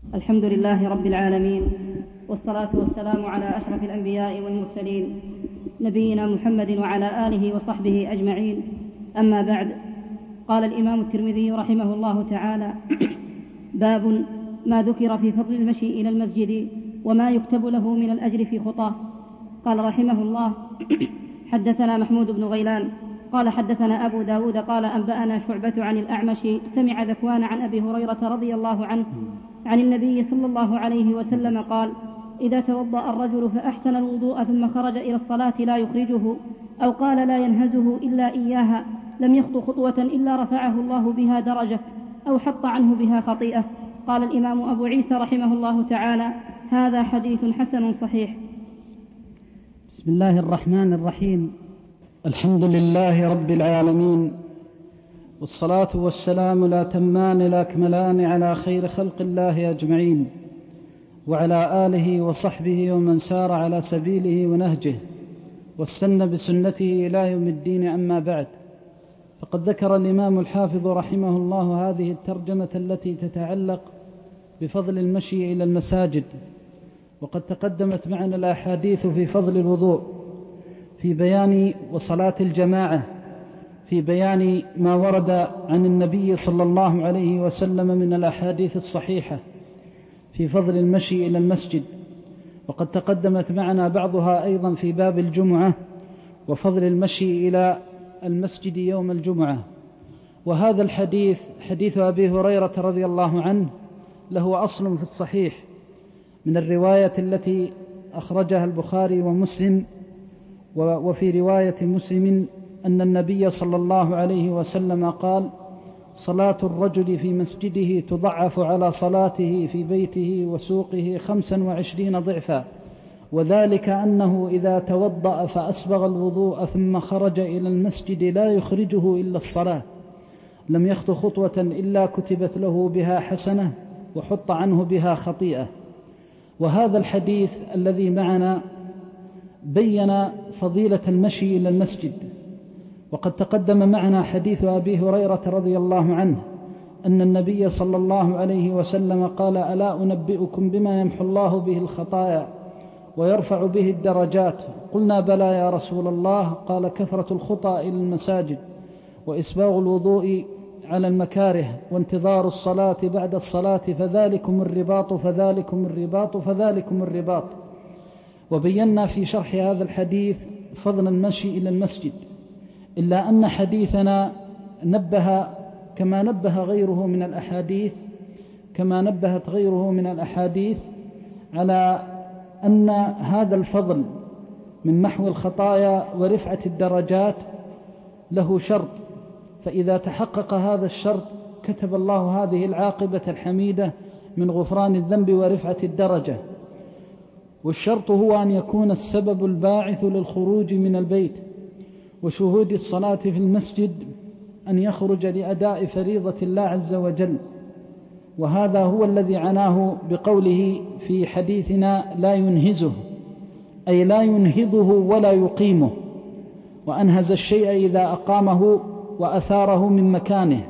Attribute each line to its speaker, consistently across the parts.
Speaker 1: الحمد لله رب العالمين، والصلاة والسلام على أشرف الأنبياء والمرسلين نبينا محمد وعلى آله وصحبه أجمعين. أما بعد، قال الإمام الترمذي رحمه الله تعالى: باب ما ذكر في فضل المشي إلى المسجد وما يكتب له من الأجر في خطاه. قال رحمه الله: حدثنا محمود بن غيلان قال حدثنا أبو داود قال أنبأنا شعبة عن الأعمش سمع ذكوان عن أبي هريرة رضي الله عنه عن النبي صلى الله عليه وسلم قال: إذا توضأ الرجل فأحسن الوضوء ثم خرج إلى الصلاة لا يخرجه أو قال لا ينهزه إلا إياها لم يخط خطوة إلا رفعه الله بها درجة أو حط عنه بها خطيئة. قال الإمام أبو عيسى رحمه الله تعالى: هذا حديث حسن صحيح.
Speaker 2: بسم الله الرحمن الرحيم. الحمد لله رب العالمين، والصلاة والسلام لا تمان لا أكملان على خير خلق الله أجمعين، وعلى آله وصحبه ومن سار على سبيله ونهجه واستنى بسنته إلى يوم الدين. أما بعد، فقد ذكر الإمام الحافظ رحمه الله هذه الترجمة التي تتعلق بفضل المشي إلى المساجد، وقد تقدمت معنا الأحاديث في فضل الوضوء، في بيان وصلاة الجماعة، في بيان ما ورد عن النبي صلى الله عليه وسلم من الأحاديث الصحيحة في فضل المشي إلى المسجد، وقد تقدمت معنا بعضها أيضا في باب الجمعة وفضل المشي إلى المسجد يوم الجمعة. وهذا الحديث حديث أبي هريرة رضي الله عنه له أصل في الصحيح من الرواية التي أخرجها البخاري ومسلم، وفي رواية مسلم أن النبي صلى الله عليه وسلم قال: صلاة الرجل في مسجده تضعف على صلاته في بيته وسوقه 25 ضعفا، وذلك أنه إذا توضأ فأسبغ الوضوء ثم خرج إلى المسجد لا يخرجه إلا الصلاة لم يخط خطوة إلا كتبت له بها حسنة وحط عنه بها خطيئة. وهذا الحديث الذي معنا بين فضيلة المشي إلى المسجد، وقد تقدم معنا حديث أبي هريرة رضي الله عنه أن النبي صلى الله عليه وسلم قال: ألا أنبئكم بما يمحو الله به الخطايا ويرفع به الدرجات؟ قلنا: بلى يا رسول الله. قال: كثرة الخطى إلى المساجد، وإسباغ الوضوء على المكاره، وانتظار الصلاة بعد الصلاة، فذلكم الرباط فذلكم الرباط فذلكم الرباط. وبينا في شرح هذا الحديث فضل المشي إلى المسجد، إلا أن حديثنا نبه كما نبه غيره من الأحاديث، كما نبهت غيره من الأحاديث على أن هذا الفضل من محو الخطايا ورفعة الدرجات له شرط، فإذا تحقق هذا الشرط كتب الله هذه العاقبة الحميدة من غفران الذنب ورفعة الدرجة. والشرط هو أن يكون السبب الباعث للخروج من البيت وشهود الصلاة في المسجد أن يخرج لأداء فريضة الله عز وجل. وهذا هو الذي عناه بقوله في حديثنا: لا ينهزه، أي لا ينهضه ولا يقيمه، وأنهز الشيء إذا أقامه وأثاره من مكانه.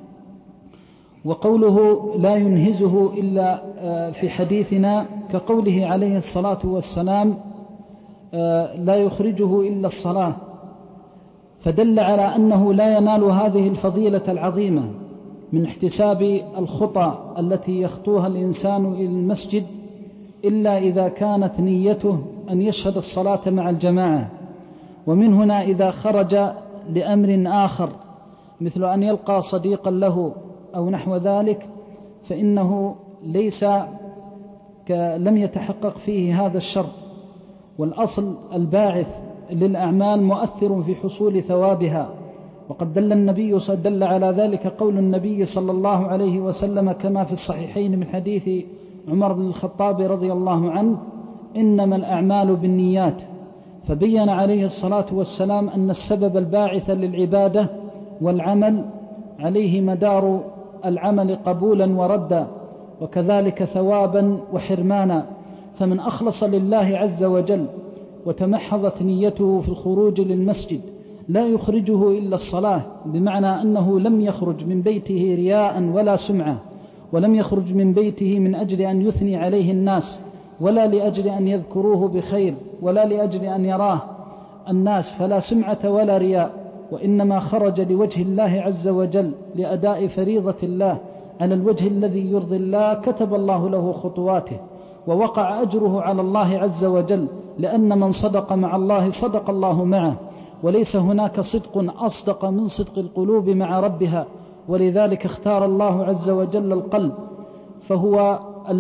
Speaker 2: وقوله لا ينهزه إلا في حديثنا كقوله عليه الصلاة والسلام: لا يخرجه إلا الصلاة، فدل على أنه لا ينال هذه الفضيلة العظيمة من احتساب الخطى التي يخطوها الإنسان إلى المسجد إلا إذا كانت نيته أن يشهد الصلاة مع الجماعة. ومن هنا إذا خرج لأمر آخر مثل أن يلقى صديقا له أو نحو ذلك، فإنه ليس لم يتحقق فيه هذا الشرط. والأصل الباعث للأعمال مؤثر في حصول ثوابها، وقد دل على ذلك قول النبي صلى الله عليه وسلم كما في الصحيحين من حديث عمر بن الخطاب رضي الله عنه: إنما الأعمال بالنيات. فبين عليه الصلاة والسلام أن السبب الباعث للعبادة والعمل عليه مدار العمل قبولا وردا، وكذلك ثوابا وحرمانا. فمن أخلص لله عز وجل وتمحضت نيته في الخروج للمسجد لا يخرجه إلا الصلاة، بمعنى أنه لم يخرج من بيته رياء ولا سمعة، ولم يخرج من بيته من أجل أن يثني عليه الناس، ولا لأجل أن يذكروه بخير، ولا لأجل أن يراه الناس، فلا سمعة ولا رياء، وإنما خرج لوجه الله عز وجل لأداء فريضة الله على الوجه الذي يرضي الله، كتب الله له خطواته، ووقع أجره على الله عز وجل، لأن من صدق مع الله صدق الله معه، وليس هناك صدق أصدق من صدق القلوب مع ربها. ولذلك اختار الله عز وجل القلب، فهو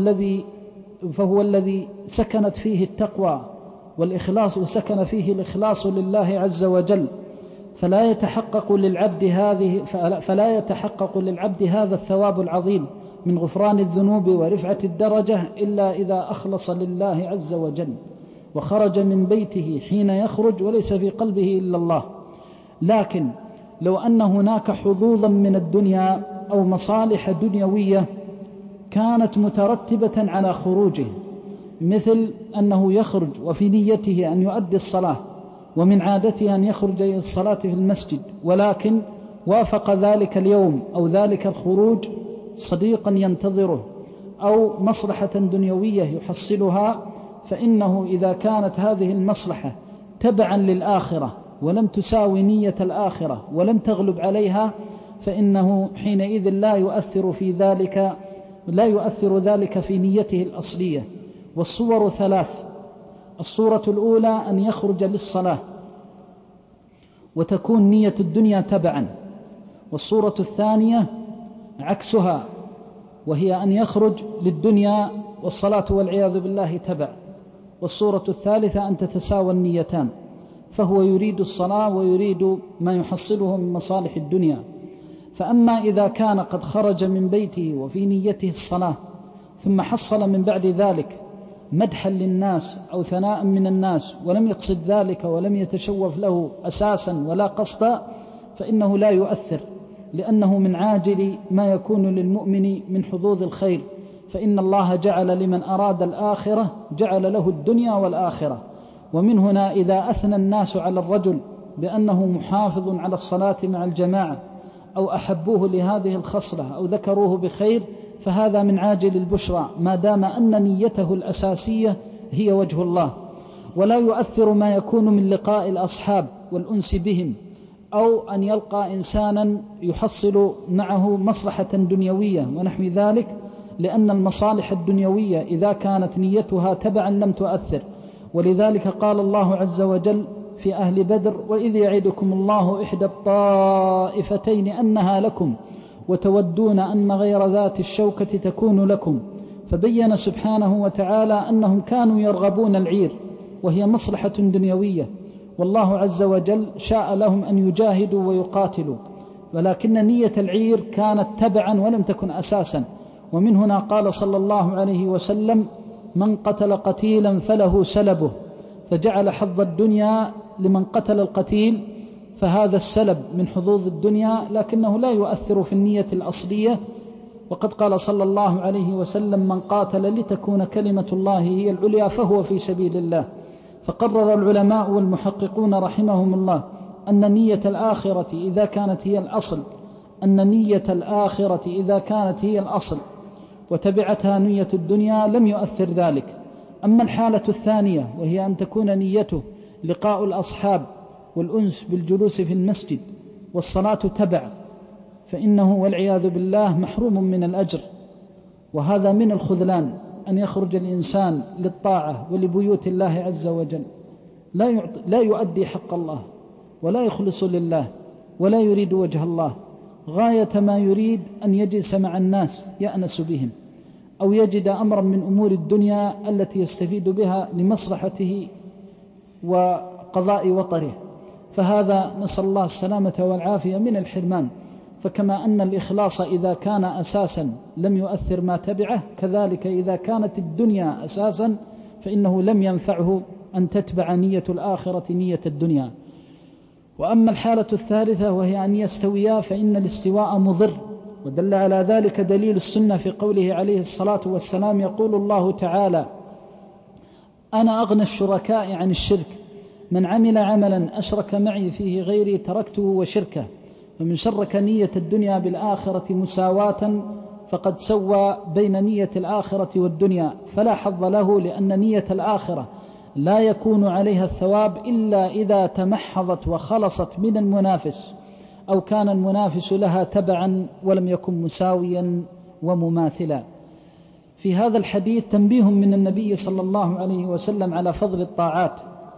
Speaker 2: الذي سكنت فيه التقوى والإخلاص، وسكن فيه الإخلاص لله عز وجل، فلا يتحقق للعبد هذا الثواب العظيم من غفران الذنوب ورفعة الدرجة إلا إذا أخلص لله عز وجل، وخرج من بيته حين يخرج وليس في قلبه إلا الله. لكن لو أن هناك حظوظا من الدنيا أو مصالح دنيوية كانت مترتبة على خروجه، مثل أنه يخرج وفي نيته أن يؤدي الصلاة، ومن عادته أن يخرج إلى الصلاة في المسجد، ولكن وافق ذلك اليوم أو ذلك الخروج صديقا ينتظره أو مصلحة دنيوية يحصلها، فإنه إذا كانت هذه المصلحة تبعا للآخرة ولم تساوي نية الآخرة ولم تغلب عليها، فإنه حينئذ لا يؤثر ذلك في نيته الأصلية. والصور ثلاث: الصورة الأولى أن يخرج للصلاة وتكون نية الدنيا تبعا، والصورة الثانية عكسها، وهي أن يخرج للدنيا والصلاة والعياذ بالله تبع، والصورة الثالثة أن تتساوى النيتان، فهو يريد الصلاة ويريد ما يحصله من مصالح الدنيا. فأما إذا كان قد خرج من بيته وفي نيته الصلاة، ثم حصل من بعد ذلك مدحا للناس أو ثناء من الناس ولم يقصد ذلك ولم يتشوف له أساسا ولا قصدا، فإنه لا يؤثر، لأنه من عاجل ما يكون للمؤمن من حظوظ الخير، فإن الله جعل لمن أراد الآخرة جعل له الدنيا والآخرة. ومن هنا إذا أثنى الناس على الرجل بأنه محافظ على الصلاة مع الجماعة، أو أحبوه لهذه الخصلة أو ذكروه بخير، فهذا من عاجل البشرى، ما دام أن نيته الأساسية هي وجه الله. ولا يؤثر ما يكون من لقاء الأصحاب والأنس بهم، أو أن يلقى إنسانا يحصل معه مصلحة دنيوية ونحو ذلك، لأن المصالح الدنيوية إذا كانت نيتها تبعا لم تؤثر. ولذلك قال الله عز وجل في أهل بدر: وإذ يعدكم الله إحدى الطائفتين أنها لكم وتودون أن غير ذات الشوكة تكون لكم. فبين سبحانه وتعالى أنهم كانوا يرغبون العير وهي مصلحة دنيوية، والله عز وجل شاء لهم أن يجاهدوا ويقاتلوا، ولكن نية العير كانت تبعا ولم تكن أساسا. ومن هنا قال صلى الله عليه وسلم: من قتل قتيلا فله سلبه، فجعل حظ الدنيا لمن قتل القتيل، فهذا السلب من حظوظ الدنيا، لكنه لا يؤثر في النية الأصلية. وقد قال صلى الله عليه وسلم: من قاتل لتكون كلمة الله هي العليا فهو في سبيل الله. فقرر العلماء والمحققون رحمهم الله أن نية الآخرة إذا كانت هي الأصل وتبعتها نية الدنيا لم يؤثر ذلك. أما الحالة الثانية وهي أن تكون نيته لقاء الأصحاب والأنس بالجلوس في المسجد والصلاة تبع، فإنه والعياذ بالله محروم من الأجر. وهذا من الخذلان أن يخرج الإنسان للطاعة ولبيوت الله عز وجل لا يؤدي حق الله ولا يخلص لله ولا يريد وجه الله، غاية ما يريد أن يجلس مع الناس يأنس بهم، أو يجد أمرا من أمور الدنيا التي يستفيد بها لمصلحته وقضاء وطره، فهذا نسأل الله السلامة والعافية من الحرمان. فكما أن الإخلاص إذا كان أساسا لم يؤثر ما تبعه، كذلك إذا كانت الدنيا أساسا فإنه لم ينفعه أن تتبع نية الآخرة نية الدنيا. وأما الحالة الثالثة وهي أن يستويا، فإن الاستواء مضر، ودل على ذلك دليل السنة في قوله عليه الصلاة والسلام: يقول الله تعالى: أنا أغنى الشركاء عن الشرك، من عمل عملا أشرك معي فيه غيري تركته وشركه. فمن شرك نية الدنيا بالآخرة مساواة فقد سوى بين نية الآخرة والدنيا، فلا حظ له، لأن نية الآخرة لا يكون عليها الثواب إلا إذا تمحضت وخلصت من المنافس، أو كان المنافس لها تبعا ولم يكن مساويا ومماثلا. في هذا الحديث تنبيه من النبي صلى الله عليه وسلم على فضل الطاعات،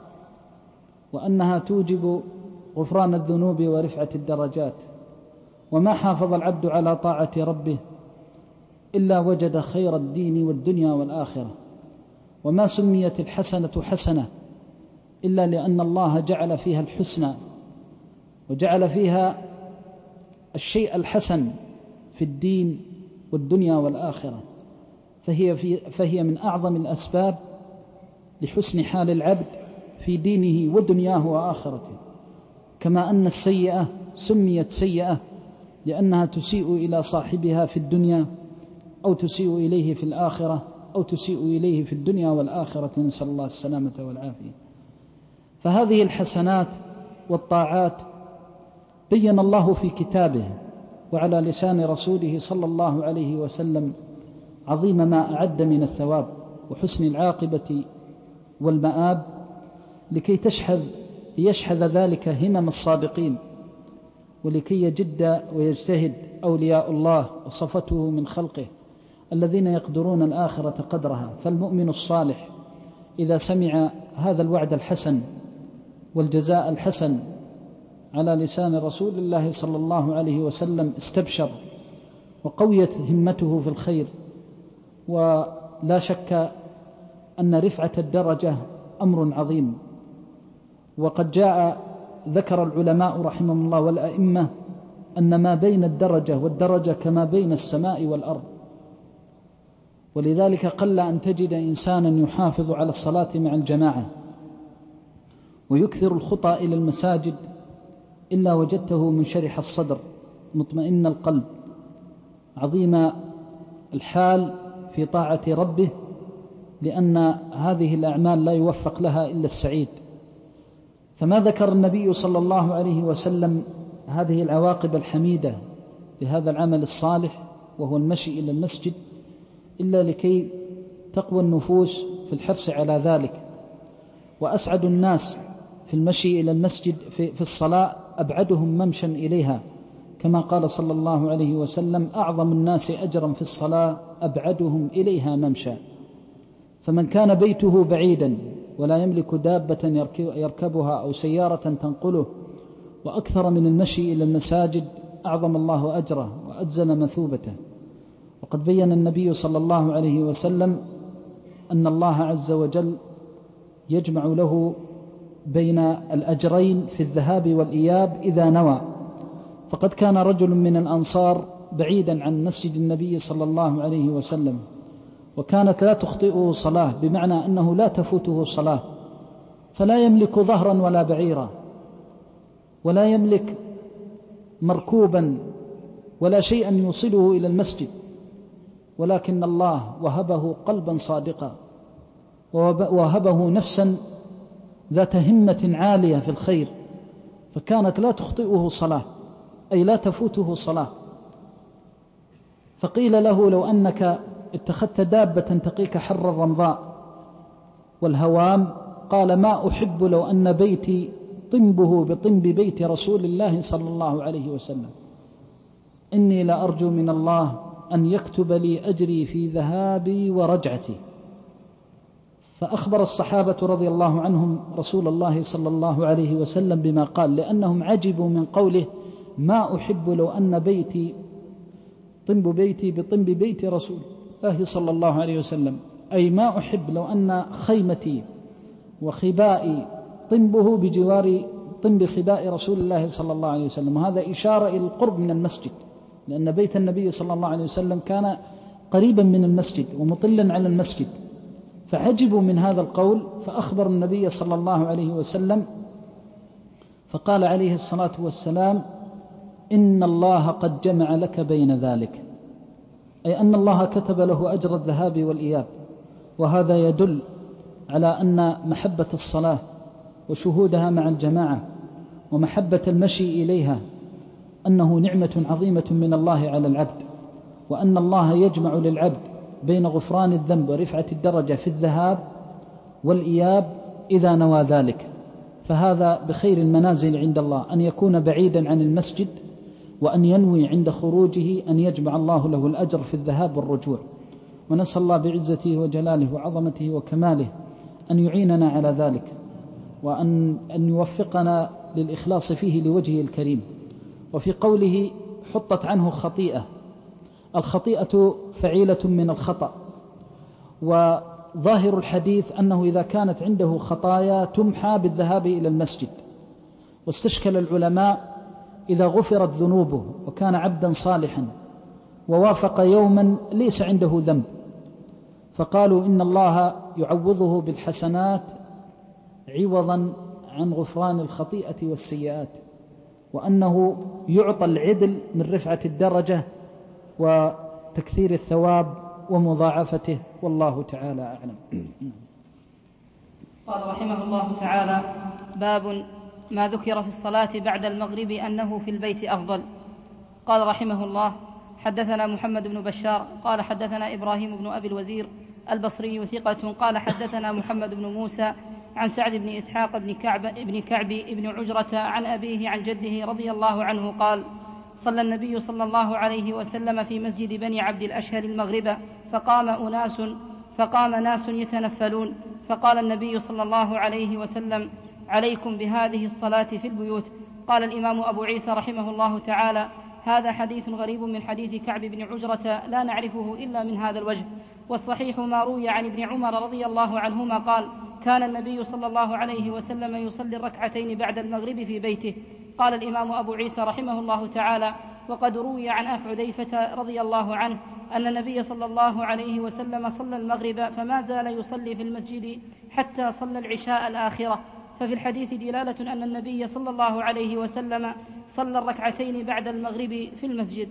Speaker 2: وأنها توجب غفران الذنوب ورفعة الدرجات، وما حافظ العبد على طاعة ربه إلا وجد خير الدين والدنيا والآخرة، وما سميت الحسنة حسنة إلا لأن الله جعل فيها الحسنى، وجعل فيها الشيء الحسن في الدين والدنيا والآخرة، فهي من أعظم الأسباب لحسن حال العبد في دينه ودنياه وآخرته. كما أن السيئة سميت سيئة لأنها تسيء إلى صاحبها في الدنيا، أو تسيء إليه في الآخرة، أو تسيء إليه في الدنيا والآخرة، نسأل الله السلامة والعافية. فهذه الحسنات والطاعات بين الله في كتابه وعلى لسان رسوله صلى الله عليه وسلم عظيم ما أعد من الثواب وحسن العاقبة والمآب، لكي يشحذ ذلك همم الصادقين، ولكي يجد ويجتهد أولياء الله وصفته من خلقه الذين يقدرون الآخرة قدرها. فالمؤمن الصالح إذا سمع هذا الوعد الحسن والجزاء الحسن على لسان رسول الله صلى الله عليه وسلم استبشر، وقويت همته في الخير. ولا شك أن رفعة الدرجة أمر عظيم، وقد ذكر العلماء رحمهم الله والأئمة أن ما بين الدرجة والدرجة كما بين السماء والأرض، ولذلك قل أن تجد إنسانا يحافظ على الصلاة مع الجماعة ويكثر الخطى إلى المساجد إلا وجدته منشرح الصدر مطمئن القلب عظيم الحال في طاعة ربه، لأن هذه الأعمال لا يوفق لها إلا السعيد. فما ذكر النبي صلى الله عليه وسلم هذه العواقب الحميدة لهذا العمل الصالح وهو المشي إلى المسجد إلا لكي تقوى النفوس في الحرص على ذلك. وأسعد الناس في المشي إلى المسجد في الصلاة أبعدهم ممشا إليها، كما قال صلى الله عليه وسلم: أعظم الناس أجرا في الصلاة أبعدهم إليها ممشا. فمن كان بيته بعيدا ولا يملك دابة يركبها أو سيارة تنقله وأكثر من المشي إلى المساجد أعظم الله أجره وأجزل مثوبته. وقد بين النبي صلى الله عليه وسلم أن الله عز وجل يجمع له بين الأجرين في الذهاب والإياب إذا نوى. فقد كان رجل من الأنصار بعيدا عن مسجد النبي صلى الله عليه وسلم، وكانت لا تخطئه صلاة، بمعنى أنه لا تفوته صلاة، فلا يملك ظهرا ولا بعيرا ولا يملك مركوبا ولا شيئا يوصله إلى المسجد، ولكن الله وهبه قلبا صادقا ووهبه نفسا ذات همة عالية في الخير، فكانت لا تخطئه صلاة، أي لا تفوته صلاة. فقيل له: لو أنك اتخذت دابة تقيك حر الرمضاء والهوام، قال: ما أحب لو أن بيتي طنبه بطنب بيت رسول الله صلى الله عليه وسلم، إني لأرجو من الله أن يكتب لي أجري في ذهابي ورجعتي. فأخبر الصحابة رضي الله عنهم رسول الله صلى الله عليه وسلم بما قال، لأنهم عجبوا من قوله: ما أحب لو أن بيتي طنب بيتي بطنب بيت رسول الله صلى الله عليه وسلم، أي ما أحب لو أن خيمتي وخبائي طنبه بجوار طنب خباء رسول الله صلى الله عليه وسلم. وهذا إشارة إلى القرب من المسجد، لأن بيت النبي صلى الله عليه وسلم كان قريبا من المسجد ومطلا على المسجد، فعجبوا من هذا القول. فأخبر النبي صلى الله عليه وسلم فقال عليه الصلاة والسلام: إن الله قد جمع لك بين ذلك، أي أن الله كتب له أجر الذهاب والإياب. وهذا يدل على أن محبة الصلاة وشهودها مع الجماعة ومحبة المشي إليها أنه نعمة عظيمة من الله على العبد، وأن الله يجمع للعبد بين غفران الذنب ورفعة الدرجة في الذهاب والإياب إذا نوى ذلك، فهذا بخير المنازل عند الله، أن يكون بعيدا عن المسجد وأن ينوي عند خروجه أن يجمع الله له الأجر في الذهاب والرجوع. ونسأل الله بعزته وجلاله وعظمته وكماله أن يعيننا على ذلك، وأن يوفقنا للإخلاص فيه لوجهه الكريم. وفي قوله حطت عنه خطيئة، الخطيئة فعيلة من الخطأ، وظاهر الحديث أنه إذا كانت عنده خطايا تمحى بالذهاب إلى المسجد. واستشكل العلماء إذا غفرت ذنوبه وكان عبدا صالحا ووافق يوما ليس عنده ذنب، فقالوا إن الله يعوضه بالحسنات عوضا عن غفران الخطيئة والسيئات، وأنه يعطى العدل من رفعة الدرجة وتكثير الثواب ومضاعفته، والله تعالى أعلم.
Speaker 1: قال رحمه الله تعالى: باب ما ذكر في الصلاة بعد المغرب أنه في البيت أفضل. قال رحمه الله: حدثنا محمد بن بشار قال حدثنا إبراهيم بن أبي الوزير البصري ثقة قال حدثنا محمد بن موسى عن سعد بن إسحاق بن كعب بن عجرة عن أبيه عن جده رضي الله عنه قال: صلى النبي صلى الله عليه وسلم في مسجد بني عبد الأشهل المغرب فقام ناس يتنفلون، فقال النبي صلى الله عليه وسلم: عليكم بهذه الصلاة في البيوت. قال الإمام أبو عيسى رحمه الله تعالى: هذا حديث غريب من حديث كعب بن عجرة لا نعرفه إلا من هذا الوجه، والصحيح ما روي عن ابن عمر رضي الله عنهما قال: كان النبي صلى الله عليه وسلم يصلي الركعتين بعد المغرب في بيته. قال الإمام أبو عيسى رحمه الله تعالى: وقد روي عن أبي حذيفة رضي الله عنه أن النبي صلى الله عليه وسلم صلى المغرب فما زال يصلي في المسجد حتى صلى العشاء الآخرة، ففي الحديث دلالة أن النبي صلى الله عليه وسلم صلى الركعتين بعد المغرب في المسجد.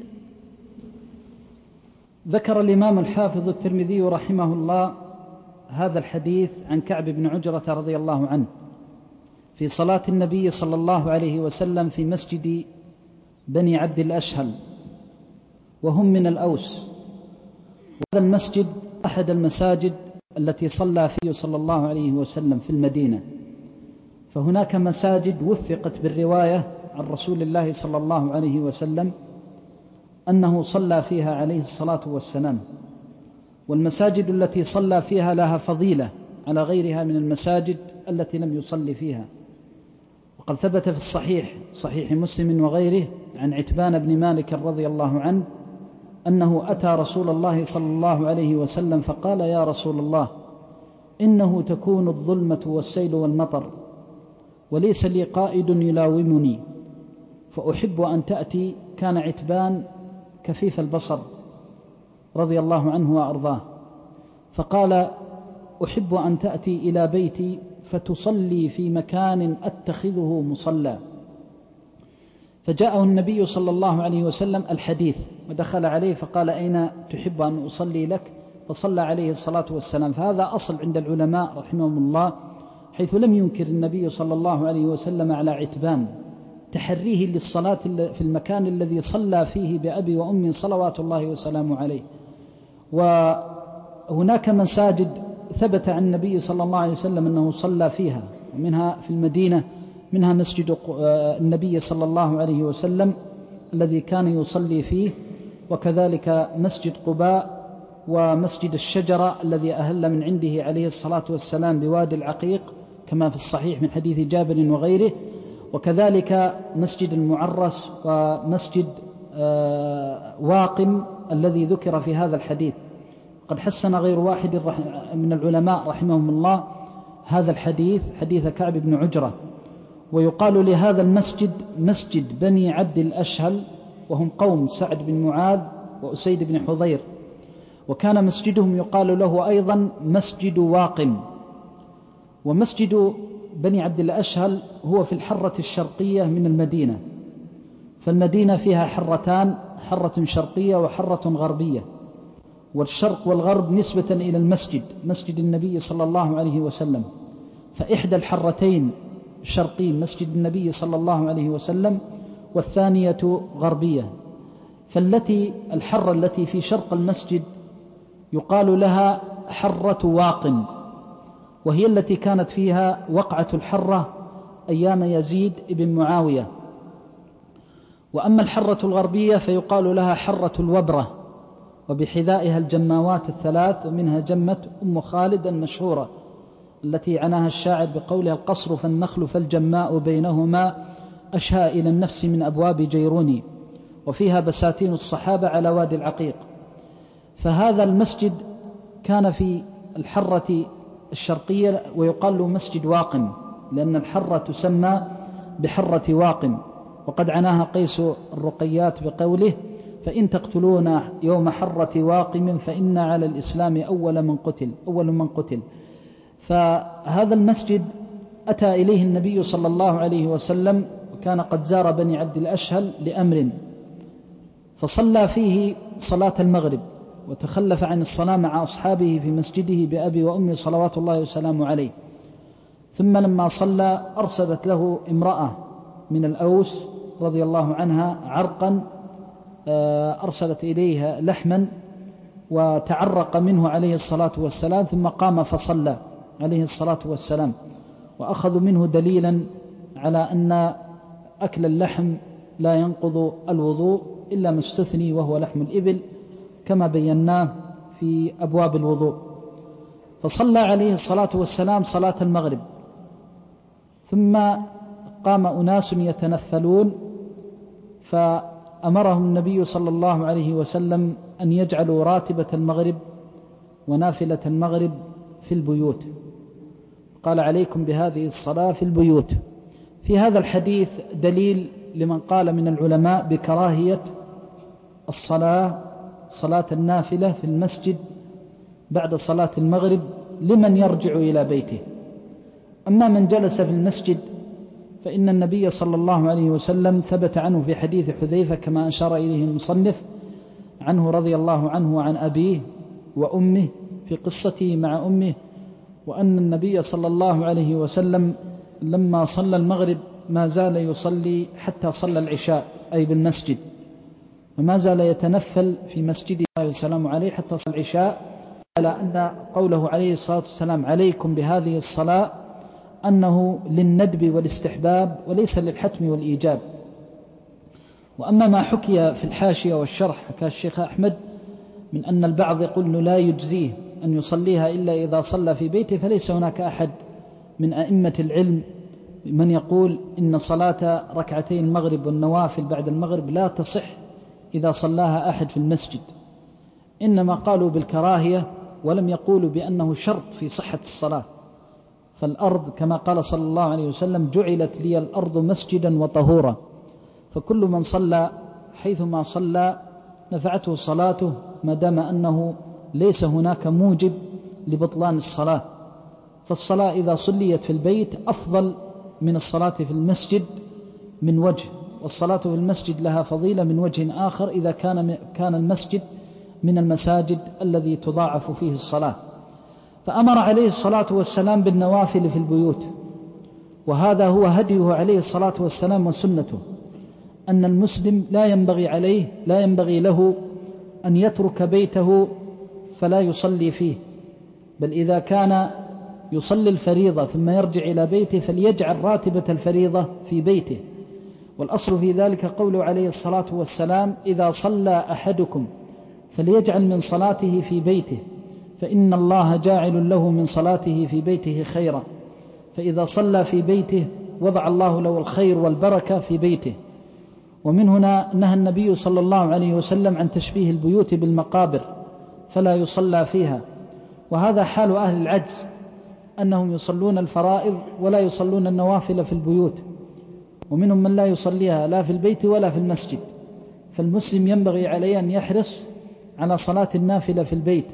Speaker 2: ذكر الإمام الحافظ الترمذي رحمه الله هذا الحديث عن كعب بن عجرة رضي الله عنه في صلاة النبي صلى الله عليه وسلم في مسجد بني عبد الأشهل، وهم من الأوس. وهذا المسجد أحد المساجد التي صلى فيه صلى الله عليه وسلم في المدينة، فهناك مساجد وثقت بالرواية عن رسول الله صلى الله عليه وسلم أنه صلى فيها عليه الصلاة والسلام، والمساجد التي صلى فيها لها فضيلة على غيرها من المساجد التي لم يصلي فيها. وقد ثبت في صحيح مسلم وغيره عن عتبان بن مالك رضي الله عنه أنه أتى رسول الله صلى الله عليه وسلم فقال: يا رسول الله، إنه تكون الظلمة والسيل والمطر وليس لي قائد يلاومني فأحب أن تأتي. كان عتبان كفيف البصر رضي الله عنه وأرضاه، فقال: أحب أن تأتي إلى بيتي فتصلي في مكان أتخذه مصلى. فجاءه النبي صلى الله عليه وسلم الحديث ودخل عليه فقال: أين تحب أن أصلي لك؟ فصلى عليه الصلاة والسلام. فهذا أصل عند العلماء رحمهم الله، حيث لم ينكر النبي صلى الله عليه وسلم على عتبان تحريه للصلاة في المكان الذي صلى فيه بأبي وأمي صلوات الله وسلامه عليه. وهناك مساجد ثبت عن النبي صلى الله عليه وسلم أنه صلى فيها، ومنها في المدينة منها مسجد النبي صلى الله عليه وسلم الذي كان يصلي فيه، وكذلك مسجد قباء ومسجد الشجرة الذي أهل من عنده عليه الصلاة والسلام بوادي العقيق كما في الصحيح من حديث جابر وغيره، وكذلك مسجد المعرس ومسجد واقم الذي ذكر في هذا الحديث. قد حسن غير واحد من العلماء رحمهم الله هذا الحديث، حديث كعب بن عجرة. ويقال لهذا المسجد مسجد بني عبد الأشهل، وهم قوم سعد بن معاذ وأسيد بن حضير، وكان مسجدهم يقال له أيضا مسجد واقم. ومسجد بني عبد الأشهل هو في الحرة الشرقية من المدينة، فالمدينة فيها حرتان، حرة شرقية وحرة غربية، والشرق والغرب نسبة إلى المسجد، مسجد النبي صلى الله عليه وسلم. فإحدى الحرتين الشرقية مسجد النبي صلى الله عليه وسلم، والثانية غربية. الحرة التي في شرق المسجد يقال لها حرة واق، وهي التي كانت فيها وقعة الحرة أيام يزيد بن معاوية. وأما الحرة الغربية فيقال لها حرة الوبرة، وبحذائها الجماوات الثلاث، ومنها جمة أم خالد المشهورة التي عناها الشاعر بقولها: القصر فالنخل فالجماء بينهما أشهى إلى النفس من أبواب جيروني، وفيها بساتين الصحابة على وادي العقيق. فهذا المسجد كان في الحرة الشرقية ويقال له مسجد واقم، لأن الحرة تسمى بحرة واقم. وقد عناها قيس الرقيات بقوله: فإن تقتلون يوم حرة واقم فإن على الإسلام أول من قتل. فهذا المسجد أتى إليه النبي صلى الله عليه وسلم، وكان قد زار بني عبد الأشهل لأمر، فصلى فيه صلاة المغرب، وتخلف عن الصلاة مع أصحابه في مسجده بأبي وأمي صلوات الله وسلامه عليه. ثم لما صلى أرسلت له امرأة من الأوس رضي الله عنها عرقا، أرسلت إليها لحما وتعرق منه عليه الصلاة والسلام، ثم قام فصلى عليه الصلاة والسلام. وأخذوا منه دليلا على أن أكل اللحم لا ينقض الوضوء إلا ما استثني، وهو لحم الإبل كما بيناه في أبواب الوضوء. فصلى عليه الصلاة والسلام صلاة المغرب، ثم قام أناس يتنفلون، فأمرهم النبي صلى الله عليه وسلم أن يجعلوا راتبة المغرب ونافلة المغرب في البيوت. قال: عليكم بهذه الصلاة في البيوت. في هذا الحديث دليل لمن قال من العلماء بكراهية صلاة النافلة في المسجد بعد صلاة المغرب لمن يرجع إلى بيته. أما من جلس في المسجد فإن النبي صلى الله عليه وسلم ثبت عنه في حديث حذيفة كما أشار إليه المصنف عنه رضي الله عنه وعن أبيه وأمه في قصته مع أمه، وأن النبي صلى الله عليه وسلم لما صلى المغرب ما زال يصلي حتى صلى العشاء، أي بالمسجد، وما زال يتنفل في مسجده والسلام عليه حتى صلى العشاء، على أن قوله عليه الصلاة والسلام: عليكم بهذه الصلاة، أنه للندب والاستحباب وليس للحتم والإيجاب. وأما ما حكي في الحاشية والشرح، حكى الشيخ أحمد من أن البعض يقول أنه لا يجزيه أن يصليها إلا إذا صلى في بيته، فليس هناك أحد من أئمة العلم من يقول إن صلاة ركعتي المغرب والنوافل بعد المغرب لا تصح إذا صلاها أحد في المسجد، إنما قالوا بالكراهية ولم يقولوا بأنه شرط في صحة الصلاة. فالأرض كما قال صلى الله عليه وسلم: جعلت لي الأرض مسجدا وطهورا، فكل من صلى حيثما صلى نفعته صلاته ما دام أنه ليس هناك موجب لبطلان الصلاة. فالصلاة إذا صليت في البيت أفضل من الصلاة في المسجد من وجه، والصلاة في المسجد لها فضيلة من وجه آخر إذا كان المسجد من المساجد الذي تضاعف فيه الصلاة. فأمر عليه الصلاة والسلام بالنوافل في البيوت، وهذا هو هديه عليه الصلاة والسلام وسنته، أن المسلم لا ينبغي له أن يترك بيته فلا يصلي فيه، بل إذا كان يصلي الفريضة ثم يرجع إلى بيته فليجعل راتبة الفريضة في بيته. والأصل في ذلك قوله عليه الصلاة والسلام: إذا صلى أحدكم فليجعل من صلاته في بيته، فإن الله جاعل له من صلاته في بيته خيرا. فإذا صلى في بيته وضع الله له الخير والبركة في بيته. ومن هنا نهى النبي صلى الله عليه وسلم عن تشبيه البيوت بالمقابر فلا يصلى فيها، وهذا حال أهل العجز، أنهم يصلون الفرائض ولا يصلون النوافل في البيوت، ومنهم من لا يصليها لا في البيت ولا في المسجد. فالمسلم ينبغي عليه أن يحرص على صلاة النافلة في البيت،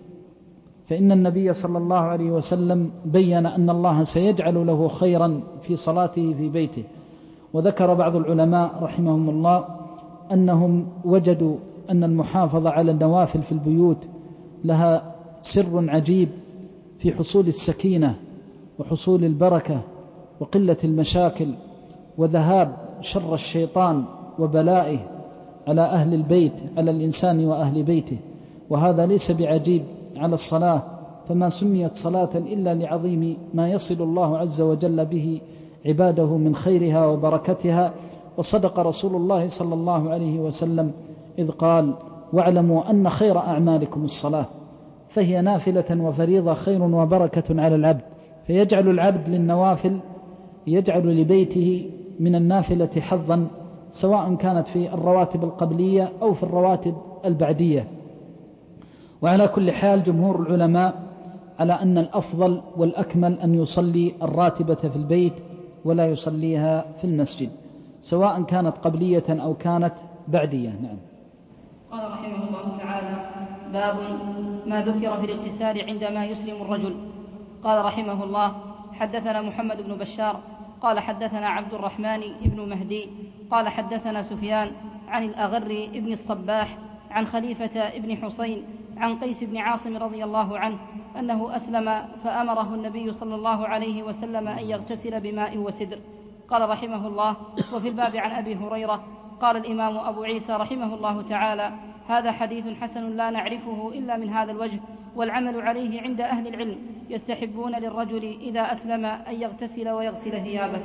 Speaker 2: فإن النبي صلى الله عليه وسلم بيّن أن الله سيجعل له خيرا في صلاته في بيته. وذكر بعض العلماء رحمهم الله أنهم وجدوا أن المحافظة على النوافل في البيوت لها سر عجيب في حصول السكينة وحصول البركة وقلة المشاكل وذهاب شر الشيطان وبلائه. على أهل البيت، على الإنسان وأهل بيته، وهذا ليس بعجيب على الصلاة، فما سميت صلاة إلا لعظيم ما يصل الله عز وجل به عباده من خيرها وبركتها. وصدق رسول الله صلى الله عليه وسلم إذ قال: واعلموا أن خير أعمالكم الصلاة، فهي نافلة وفريضة خير وبركة على العبد، فيجعل العبد للنوافل، يجعل لبيته من النافلة حظا، سواء كانت في الرواتب القبلية أو في الرواتب البعدية. وعلى كل حال جمهور العلماء على أن الأفضل والأكمل أن يصلي الراتبة في البيت ولا يصليها في المسجد، سواء كانت قبلية أو كانت بعدية. نعم.
Speaker 1: قال رحمه الله تعالى: باب ما ذكر في الاغتسال عندما يسلم الرجل. قال رحمه الله: حدثنا محمد بن بشار قال حدثنا عبد الرحمن بن مهدي قال حدثنا سفيان عن الأغر بن الصباح عن خليفة بن حسين عن قيس بن عاصم رضي الله عنه أنه أسلم فأمره النبي صلى الله عليه وسلم أن يغتسل بماء وسدر. قال رحمه الله: وفي الباب عن أبي هريرة. قال الإمام أبو عيسى رحمه الله تعالى: هذا حديث حسن لا نعرفه إلا من هذا الوجه، والعمل عليه عند أهل العلم، يستحبون للرجل إذا أسلم أن يغتسل ويغسل ثيابه.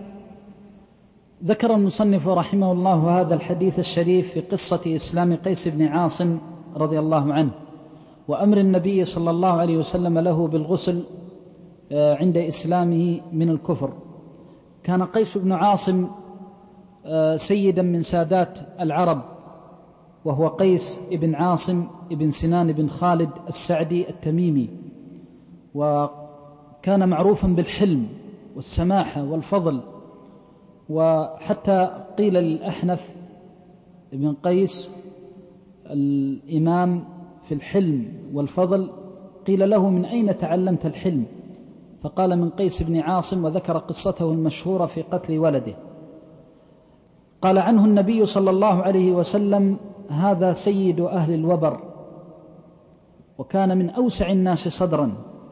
Speaker 2: ذكر المصنف رحمه الله هذا الحديث الشريف في قصة إسلام قيس بن عاصم رضي الله عنه، وأمر النبي صلى الله عليه وسلم له بالغسل عند إسلامه من الكفر. كان قيس بن عاصم سيدا من سادات العرب، وهو قيس بن عاصم بن سنان بن خالد السعدي التميمي، وكان معروفا بالحلم والسماحة والفضل. وحتى قيل للأحنف بن قيس الإمام في الحلم والفضل، قيل له: من أين تعلمت الحلم؟ فقال: من قيس بن عاصم، وذكر قصته المشهورة في قتل ولده. قال عنه النبي صلى الله عليه وسلم: هذا سيد أهل الوبر، وكان من أوسع الناس صدرا،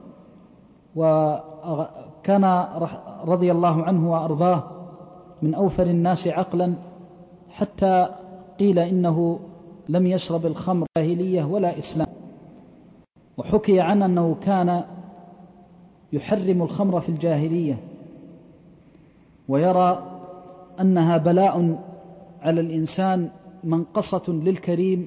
Speaker 2: وكان رضي الله عنه وأرضاه من أوفر الناس عقلا، حتى قيل إنه لم يشرب الخمر جاهلية ولا إسلام. وحكي عنه أنه كان يحرم الخمر في الجاهلية، ويرى أنها بلاء على الإنسان منقصة للكريم،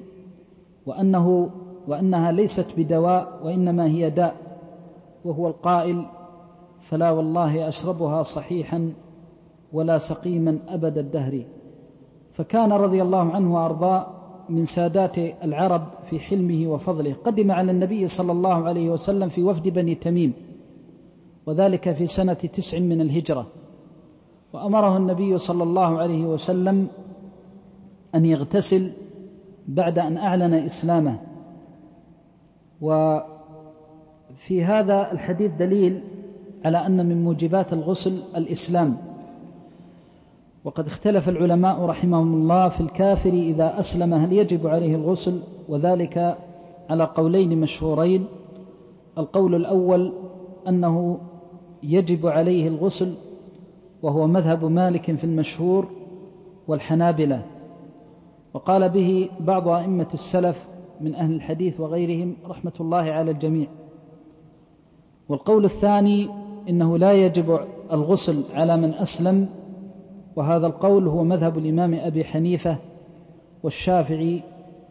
Speaker 2: وأنها ليست بدواء وإنما هي داء، وهو القائل: فلا والله أشربها صحيحا ولا سقيما أبد الدهر. فكان رضي الله عنه وأرضاه من سادات العرب في حلمه وفضله. قدم على النبي صلى الله عليه وسلم في وفد بني تميم، وذلك في سنة 9 من الهجرة، وأمره النبي صلى الله عليه وسلم أن يغتسل بعد أن أعلن إسلامه. وفي هذا الحديث دليل على أن من موجبات الغسل الإسلام. وقد اختلف العلماء رحمهم الله في الكافر إذا أسلم هل يجب عليه الغسل، وذلك على قولين مشهورين. القول الأول أنه يجب عليه الغسل، وهو مذهب مالك في المشهور والحنابلة، وقال به بعض أئمة السلف من أهل الحديث وغيرهم رحمة الله على الجميع. والقول الثاني إنه لا يجب الغسل على من أسلم، وهذا القول هو مذهب الإمام أبي حنيفة والشافعي.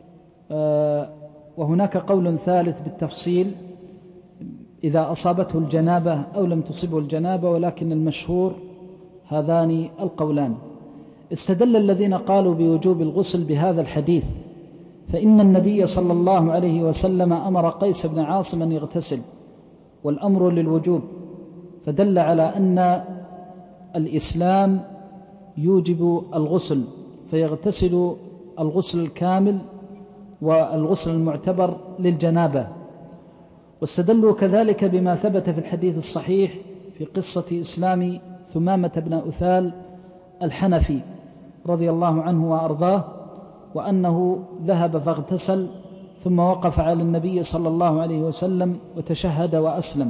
Speaker 2: وهناك قول ثالث بالتفصيل إذا أصابته الجنابة أو لم تصبه الجنابة، ولكن المشهور هذان القولان. استدل الذين قالوا بوجوب الغسل بهذا الحديث، فإن النبي صلى الله عليه وسلم أمر قيس بن عاصم أن يغتسل، والأمر للوجوب، فدل على أن الإسلام يوجب الغسل، فيغتسل الغسل الكامل والغسل المعتبر للجنابة. واستدلوا كذلك بما ثبت في الحديث الصحيح في قصة إسلام ثمامة بن أثال الحنفي رضي الله عنه وأرضاه، وأنه ذهب فاغتسل ثم وقف على النبي صلى الله عليه وسلم وتشهد وأسلم.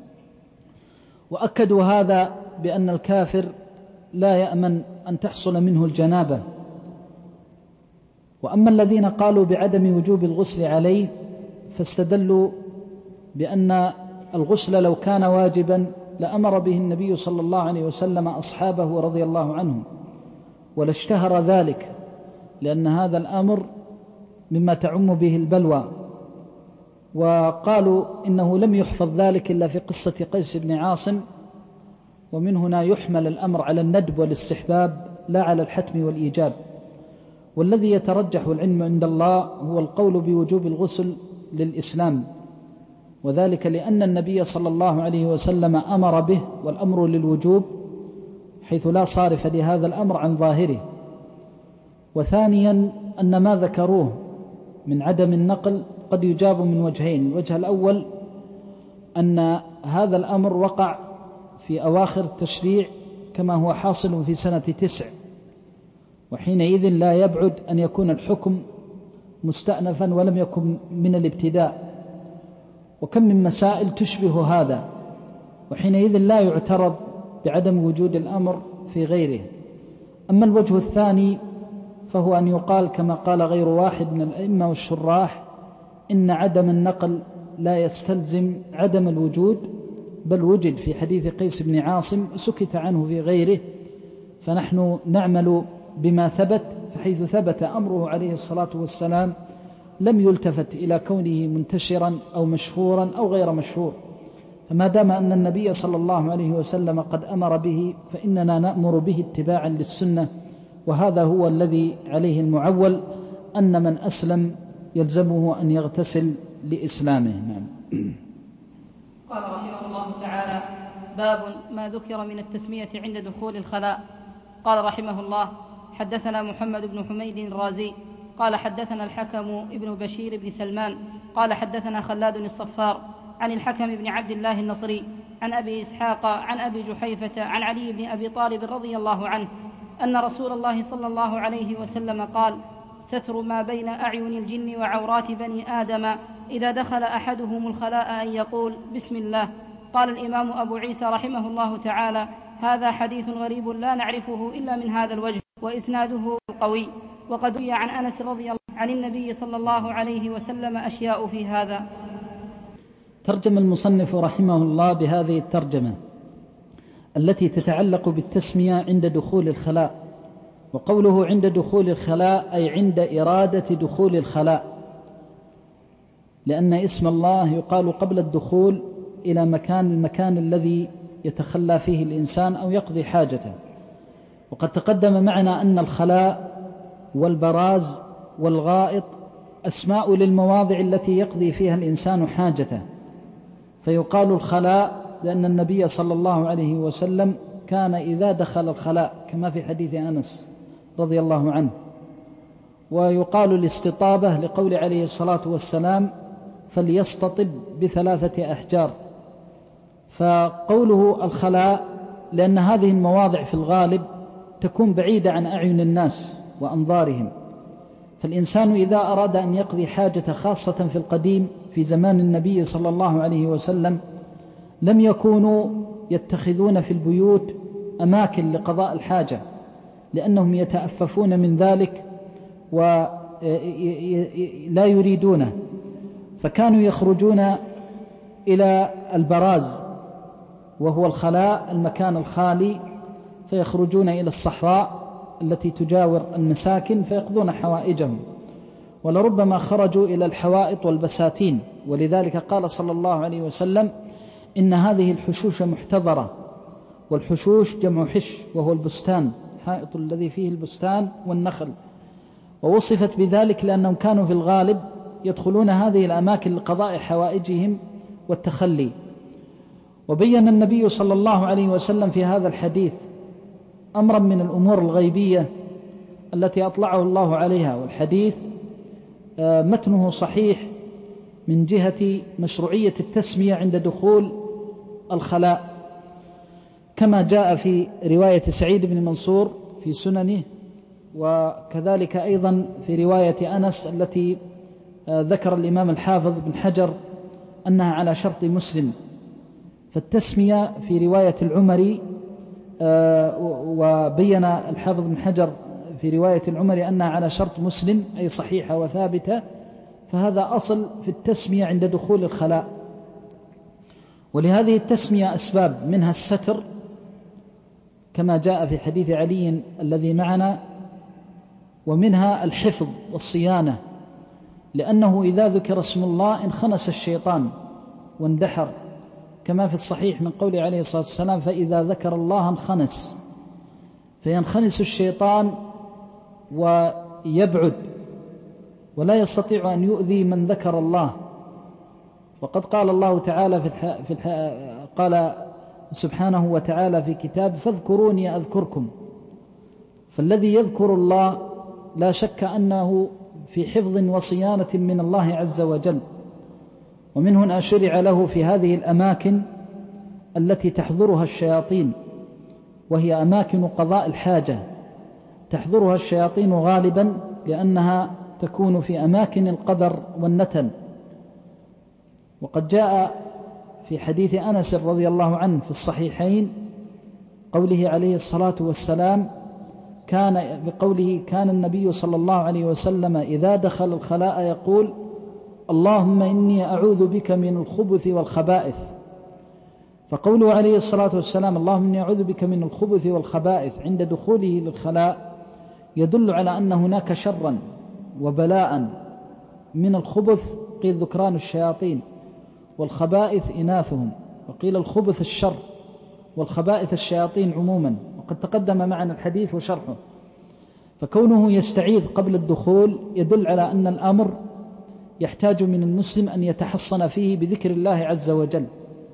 Speaker 2: وأكدوا هذا بأن الكافر لا يأمن أن تحصل منه الجنابة، وأما الذين قالوا بعدم وجوب الغسل عليه فاستدلوا بأن الغسل لو كان واجبا لأمر به النبي صلى الله عليه وسلم أصحابه رضي الله عنهم ولاشتهر ذلك، لأن هذا الأمر مما تعم به البلوى. وقالوا إنه لم يحفظ ذلك إلا في قصة قيس بن عاصم، ومن هنا يحمل الأمر على الندب والاستحباب لا على الحتم والإيجاب. والذي يترجح العلم عند الله هو القول بوجوب الغسل للإسلام، وذلك لأن النبي صلى الله عليه وسلم أمر به، والأمر للوجوب حيث لا صارف لهذا الأمر عن ظاهره. وثانيا أن ما ذكروه من عدم النقل قد يجاب من وجهين: الوجه الأول أن هذا الأمر وقع في أواخر التشريع كما هو حاصل في سنة 9، وحينئذ لا يبعد أن يكون الحكم مستأنفا ولم يكن من الابتداء، وكم من مسائل تشبه هذا، وحينئذ لا يعترض بعدم وجود الأمر في غيره. أما الوجه الثاني فهو أن يقال كما قال غير واحد من الأئمة والشراح: إن عدم النقل لا يستلزم عدم الوجود، بل وجد في حديث قيس بن عاصم سكت عنه في غيره، فنحن نعمل بما ثبت، فحيث ثبت أمره عليه الصلاة والسلام لم يلتفت إلى كونه منتشرا أو مشهورا أو غير مشهور. فما دام أن النبي صلى الله عليه وسلم قد أمر به فإننا نأمر به اتباعا للسنة، وهذا هو الذي عليه المعول، أن من أسلم يلزمه أن يغتسل لإسلامه. نعم.
Speaker 1: قال رحمه الله تعالى: باب ما ذكر من التسمية عند دخول الخلاء. قال رحمه الله: حدثنا محمد بن حميد الرازي قال حدثنا الحكم ابن بشير بن سلمان قال حدثنا خلاد الصفار عن الحكم بن عبد الله النصري عن أبي إسحاق عن أبي جحيفة عن علي بن أبي طالب رضي الله عنه أن رسول الله صلى الله عليه وسلم قال: ستر ما بين أعين الجن وعورات بني آدم إذا دخل أحدهم الخلاء أن يقول بسم الله. قال الإمام أبو عيسى رحمه الله تعالى: هذا حديث غريب لا نعرفه إلا من هذا الوجه، وإسناده قوي. وقد روي عن أنس رضي الله عن النبي صلى الله عليه وسلم أشياء في هذا.
Speaker 2: ترجم المصنف رحمه الله بهذه الترجمة التي تتعلق بالتسمية عند دخول الخلاء. وقوله عند دخول الخلاء أي عند إرادة دخول الخلاء، لأن اسم الله يقال قبل الدخول إلى المكان الذي يتخلى فيه الإنسان أو يقضي حاجته. وقد تقدم معنا أن الخلاء والبراز والغائط أسماء للمواضع التي يقضي فيها الإنسان حاجته، فيقال الخلاء لأن النبي صلى الله عليه وسلم كان إذا دخل الخلاء كما في حديث أنس رضي الله عنه. ويقال الاستطابة لقول عليه الصلاة والسلام: فليستطب ب3 أحجار. فقوله الخلاء لأن هذه المواضع في الغالب تكون بعيدة عن أعين الناس وأنظارهم، فالإنسان إذا أراد أن يقضي حاجة، خاصة في القديم في زمان النبي صلى الله عليه وسلم لم يكونوا يتخذون في البيوت أماكن لقضاء الحاجة، لأنهم يتأففون من ذلك ولا يريدونه، فكانوا يخرجون إلى البراز وهو الخلاء المكان الخالي، فيخرجون إلى الصحراء التي تجاور المساكن فيقضون حوائجهم، ولربما خرجوا إلى الحوائط والبساتين. ولذلك قال صلى الله عليه وسلم: إن هذه الحشوش محتضرة. والحشوش جمع حش وهو البستان، حائط الذي فيه البستان والنخل، ووصفت بذلك لأنهم كانوا في الغالب يدخلون هذه الأماكن لقضاء حوائجهم والتخلي. وبين النبي صلى الله عليه وسلم في هذا الحديث أمرا من الأمور الغيبية التي أطلعه الله عليها، والحديث متنه صحيح من جهة مشروعية التسمية عند دخول الخلاء، كما جاء في رواية سعيد بن منصور في سننه، وكذلك أيضا في رواية أنس التي ذكر الإمام الحافظ بن حجر أنها على شرط مسلم. فالتسمية في رواية العمري، وبين الحافظ بن حجر في رواية العمري أنها على شرط مسلم أي صحيحة وثابتة، فهذا أصل في التسمية عند دخول الخلاء. ولهذه التسمية أسباب، منها الستر كما جاء في حديث علي الذي معنا، ومنها الحفظ والصيانة، لأنه إذا ذكر اسم الله انخنس الشيطان واندحر، كما في الصحيح من قول عليه الصلاة والسلام: فإذا ذكر الله انخنس، فينخنس الشيطان ويبعد ولا يستطيع أن يؤذي من ذكر الله. وقد قال الله تعالى قال سبحانه وتعالى في كتاب: فاذكروني أذكركم. فالذي يذكر الله لا شك أنه في حفظ وصيانة من الله عز وجل. ومن هنا شرع له في هذه الأماكن التي تحضرها الشياطين، وهي أماكن قضاء الحاجة، تحضرها الشياطين غالبا لأنها تكون في أماكن القدر والنتن. وقد جاء في حديث أنس رضي الله عنه في الصحيحين قوله عليه الصلاة والسلام بقوله: كان النبي صلى الله عليه وسلم إذا دخل الخلاء يقول: اللهم إني أعوذ بك من الخبث والخبائث. فقوله عليه الصلاة والسلام: اللهم إني أعوذ بك من الخبث والخبائث عند دخوله للخلاء يدل على أن هناك شرا وبلاء. من الخبث قيل ذكران الشياطين، والخبائث إناثهم، وقيل الخبث الشر، والخبائث الشياطين عموما، وقد تقدم معنا الحديث وشرحه. فكونه يستعيذ قبل الدخول يدل على أن الأمر يحتاج من المسلم أن يتحصن فيه بذكر الله عز وجل.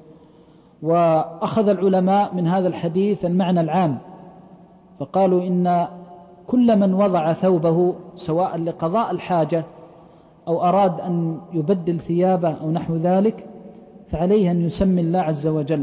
Speaker 2: وأخذ العلماء من هذا الحديث المعنى العام، فقالوا إن كل من وضع ثوبه سواء لقضاء الحاجة أو أراد أن يبدل ثيابه أو نحو ذلك فعليه أن يسمي الله عز وجل.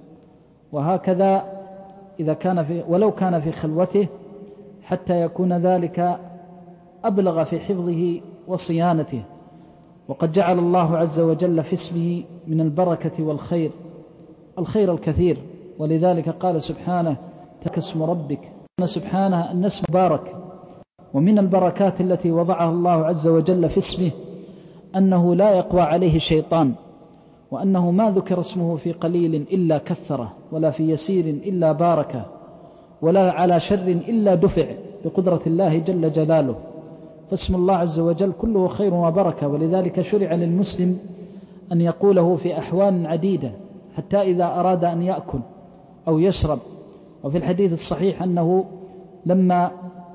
Speaker 2: وهكذا إذا كان ولو كان في خلوته، حتى يكون ذلك أبلغ في حفظه وصيانته. وقد جعل الله عز وجل في اسمه من البركة والخير الخير الكثير، ولذلك قال سبحانه: تك اسم ربك. سبحانه أن اسم بارك. ومن البركات التي وضعها الله عز وجل في اسمه أنه لا يقوى عليه شيطان، وأنه ما ذكر اسمه في قليل إلا كثره، ولا في يسير إلا باركه، ولا على شر إلا دفع بقدرة الله جل جلاله. فاسم الله عز وجل كله خير وبركة، ولذلك شرع للمسلم أن يقوله في أحوال عديدة حتى إذا أراد أن يأكل أو يشرب. وفي الحديث الصحيح أنه لما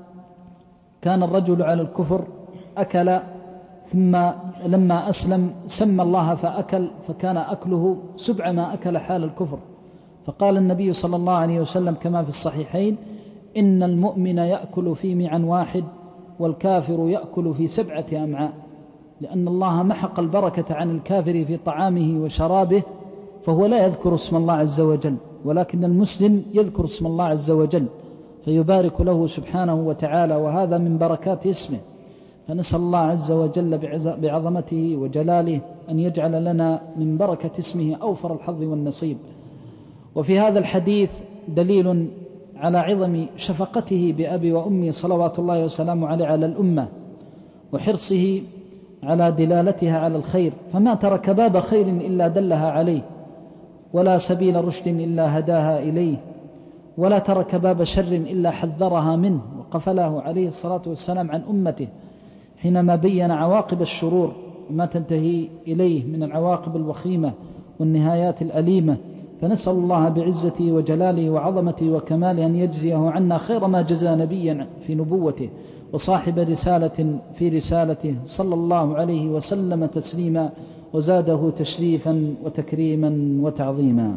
Speaker 2: كان الرجل على الكفر أكل، ثم لما أسلم سمى الله فأكل، فكان أكله سبع ما أكل حال الكفر. فقال النبي صلى الله عليه وسلم كما في الصحيحين: إن المؤمن يأكل في معا واحد والكافر يأكل في 7 أمعاء، لأن الله محق البركة عن الكافر في طعامه وشرابه، فهو لا يذكر اسم الله عز وجل، ولكن المسلم يذكر اسم الله عز وجل فيبارك له سبحانه وتعالى، وهذا من بركات اسمه. فنسأل الله عز وجل بعظمته وجلاله أن يجعل لنا من بركة اسمه أوفر الحظ والنصيب. وفي هذا الحديث دليل على عظم شفقته بأبي وأمي صلوات الله وسلامه عليه على الأمة، وحرصه على دلالتها على الخير، فما ترك باب خير إلا دلها عليه، ولا سبيل رشد إلا هداها إليه، ولا ترك باب شر إلا حذرها منه، وقفله عليه الصلاة والسلام عن أمته حينما بين عواقب الشرور وما تنتهي إليه من العواقب الوخيمة والنهايات الأليمة. فنسأل الله بعزته وجلاله وعظمته وكماله أن يجزيه عنا خير ما جزى نبيا في نبوته وصاحب رسالة في رسالته، صلى الله عليه وسلم تسليما وزاده تشريفا وتكريما وتعظيما.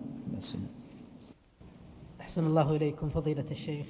Speaker 3: أحسن الله إليكم فضيلة الشيخ،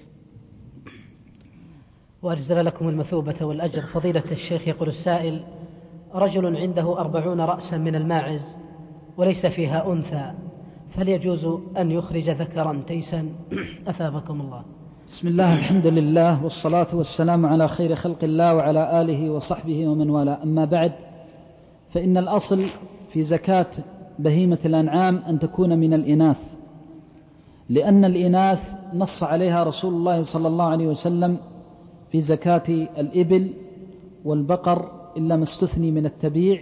Speaker 3: وأجزل لكم المثوبة والأجر. فضيلة الشيخ، يقول السائل: رجل عنده 40 رأسا من الماعز وليس فيها أنثى، فهل يجوز أن يخرج ذكرا تيسا؟ أثابكم الله.
Speaker 2: بسم الله، الحمد لله، والصلاة والسلام على خير خلق الله وعلى آله وصحبه ومن والاه. أما بعد، فإن الأصل في زكاة بهيمة الأنعام أن تكون من الإناث، لأن الإناث نص عليها رسول الله صلى الله عليه وسلم في زكاة الإبل والبقر إلا ما استثني من التبيع،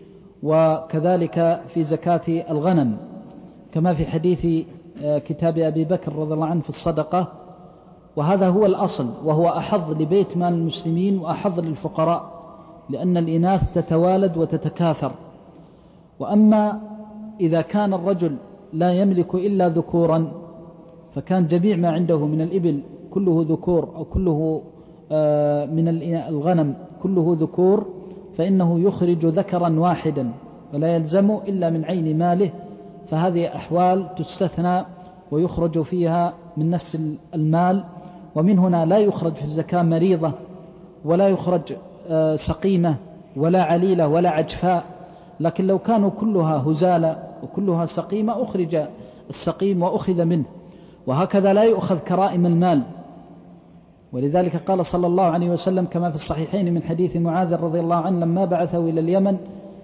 Speaker 2: وكذلك في زكاة الغنم كما في حديث كتاب أبي بكر رضي الله عنه في الصدقة. وهذا هو الأصل، وهو أحظ لبيت مال المسلمين وأحظ للفقراء، لأن الإناث تتوالد وتتكاثر. وأما إذا كان الرجل لا يملك إلا ذكورا، فكان جميع ما عنده من الإبل كله ذكور أو كله من الغنم كله ذكور، فإنه يخرج ذكرا واحدا ولا يلزم إلا من عين ماله. فهذه أحوال تستثنى ويخرج فيها من نفس المال. ومن هنا لا يخرج في الزكاة مريضة، ولا يخرج سقيمة ولا عليلة ولا عجفاء. لكن لو كانوا كلها هزالة وكلها سقيمة أخرج السقيم وأخذ منه. وهكذا لا يؤخذ كرائم المال. ولذلك قال صلى الله عليه وسلم كما في الصحيحين من حديث معاذ رضي الله عنه لما بعثه إلى اليمن: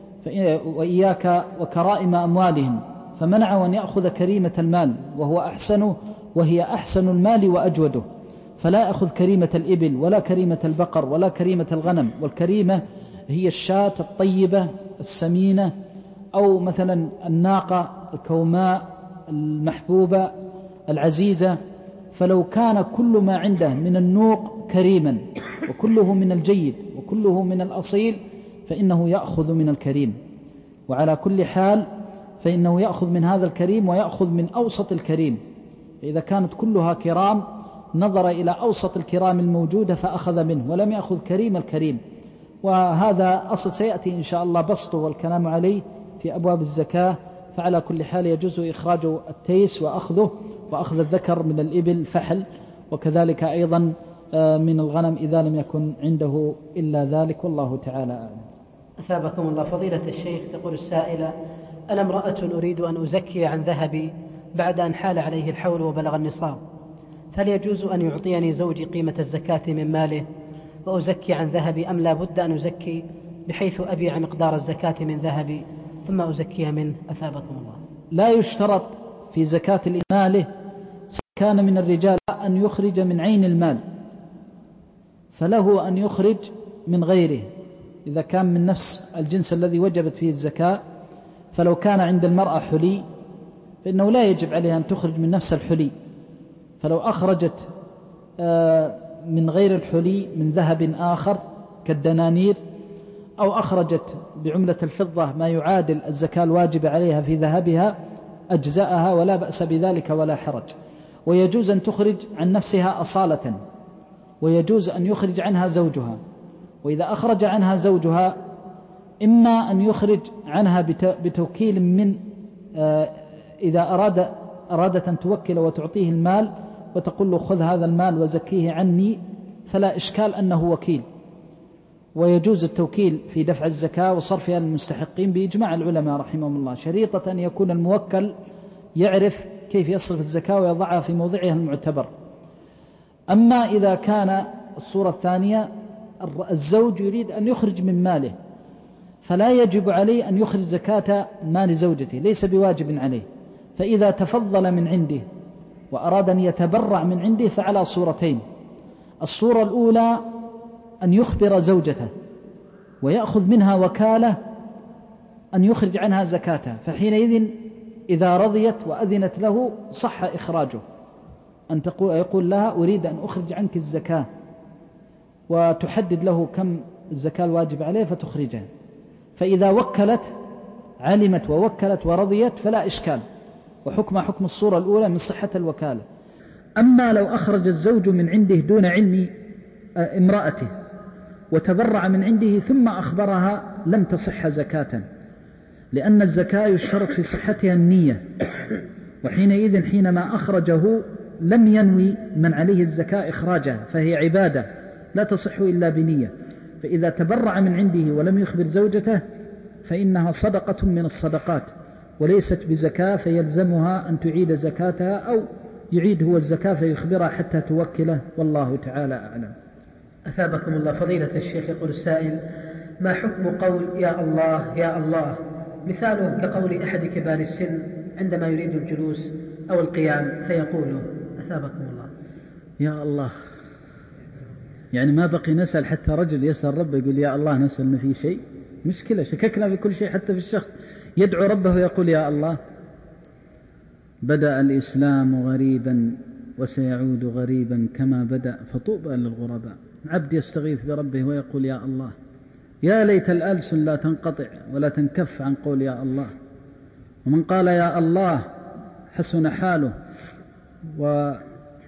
Speaker 2: وإياك وكرائم أموالهم، فمنعه أن يأخذ كريمة المال وهو أحسنه، وهي أحسن المال وأجوده. فلا أخذ كريمة الإبل ولا كريمة البقر ولا كريمة الغنم. والكريمة هي الشاة الطيبة السمينة، أو مثلا الناقة الكوماء المحبوبة العزيزة. فلو كان كل ما عنده من النوق كريما وكله من الجيد وكله من الأصيل فإنه يأخذ من الكريم. وعلى كل حال فإنه يأخذ من هذا الكريم ويأخذ من أوسط الكريم. فإذا كانت كلها كرام نظر إلى أوسط الكرام الموجودة فأخذ منه، ولم يأخذ كريم الكريم. وهذا أصل سيأتي إن شاء الله بسطه والكلام عليه في أبواب الزكاة. فعلى كل حال يجوز إخراج التيس وأخذه، وأخذ الذكر من الإبل فحل، وكذلك أيضا من الغنم إذا لم يكن عنده إلا ذلك، والله تعالى أعلم.
Speaker 3: أثابكم الله. فضيلة الشيخ، تقول السائلة: أنا امرأة أريد أن أزكي عن ذهبي بعد أن حال عليه الحول وبلغ النصاب، فهل يجوز أن يعطيني زوجي قيمة الزكاة من ماله وأزكي عن ذهبي، أم لا بد أن أزكي بحيث أبيع مقدار الزكاة من ذهبي ثم أزكي منه؟ أثابكم الله.
Speaker 2: لا يشترط في زكاة ماله كان من الرجال أن يخرج من عين المال، فله أن يخرج من غيره إذا كان من نفس الجنس الذي وجبت فيه الزكاة. فلو كان عند المرأة حلي فإنه لا يجب عليها أن تخرج من نفس الحلي. فلو أخرجت من غير الحلي من ذهب آخر كالدنانير، أو أخرجت بعملة الفضة ما يعادل الزكاة الواجبة عليها في ذهبها، أجزأها ولا بأس بذلك ولا حرج. ويجوز أن تخرج عن نفسها أصالة، ويجوز أن يخرج عنها زوجها. وإذا أخرج عنها زوجها إما أن يخرج عنها بتوكيل من إذا أرادت أن توكل وتعطيه المال وتقول له: خذ هذا المال وزكيه عني، فلا إشكال أنه وكيل. ويجوز التوكيل في دفع الزكاة وصرفها للمستحقين بإجماع العلماء رحمهم الله، شريطة أن يكون الموكل يعرف كيف يصرف الزكاة ويضعها في موضعها المعتبر. أما إذا كان الصورة الثانية الزوج يريد أن يخرج من ماله، فلا يجب عليه أن يخرج زكاة مال زوجته، ليس بواجب عليه. فإذا تفضل من عنده وأراد أن يتبرع من عنده فعلى صورتين: الصورة الأولى أن يخبر زوجته ويأخذ منها وكالة أن يخرج عنها زكاته، فحينئذ إذا رضيت وأذنت له صح إخراجه، أن يقول لها: أريد أن أخرج عنك الزكاة، وتحدد له كم الزكاة الواجب عليه فتخرجها. فإذا وكلت علمت ووكلت ورضيت فلا إشكال، وحكم حكم الصورة الأولى من صحة الوكالة. أما لو أخرج الزوج من عنده دون علم امرأته وتبرع من عنده ثم أخبرها لم تصح زكاة، لأن الزكاة يشترط في صحتها النية، وحينئذ حينما أخرجه لم ينوي من عليه الزكاة إخراجها، فهي عبادة لا تصح إلا بنية. فإذا تبرع من عنده ولم يخبر زوجته فإنها صدقة من الصدقات وليست بزكاة، فيلزمها أن تعيد زكاتها، أو يعيد هو الزكاة فيخبرها حتى توكله، والله تعالى أعلم.
Speaker 3: أثابكم الله. فضيلة الشيخ، يقول السائل: ما حكم قول يا الله يا الله، مثاله كقول أحد كبار السن عندما يريد الجلوس أو القيام فيقوله؟ أثابكم الله.
Speaker 2: يا الله يعني ما بقي نسأل حتى رجل يسأل ربه يقول يا الله نسألنا في شيء، مشكلة، شككنا في كل شيء حتى في الشخص، يدعو ربه ويقول يا الله. بدأ الإسلام غريبا وسيعود غريبا كما بدأ فطوبى للغرباء. عبد يستغيث بربه ويقول يا الله. يا ليت الألسن لا تنقطع ولا تنكف عن قول يا الله. ومن قال يا الله حسن حاله وطاب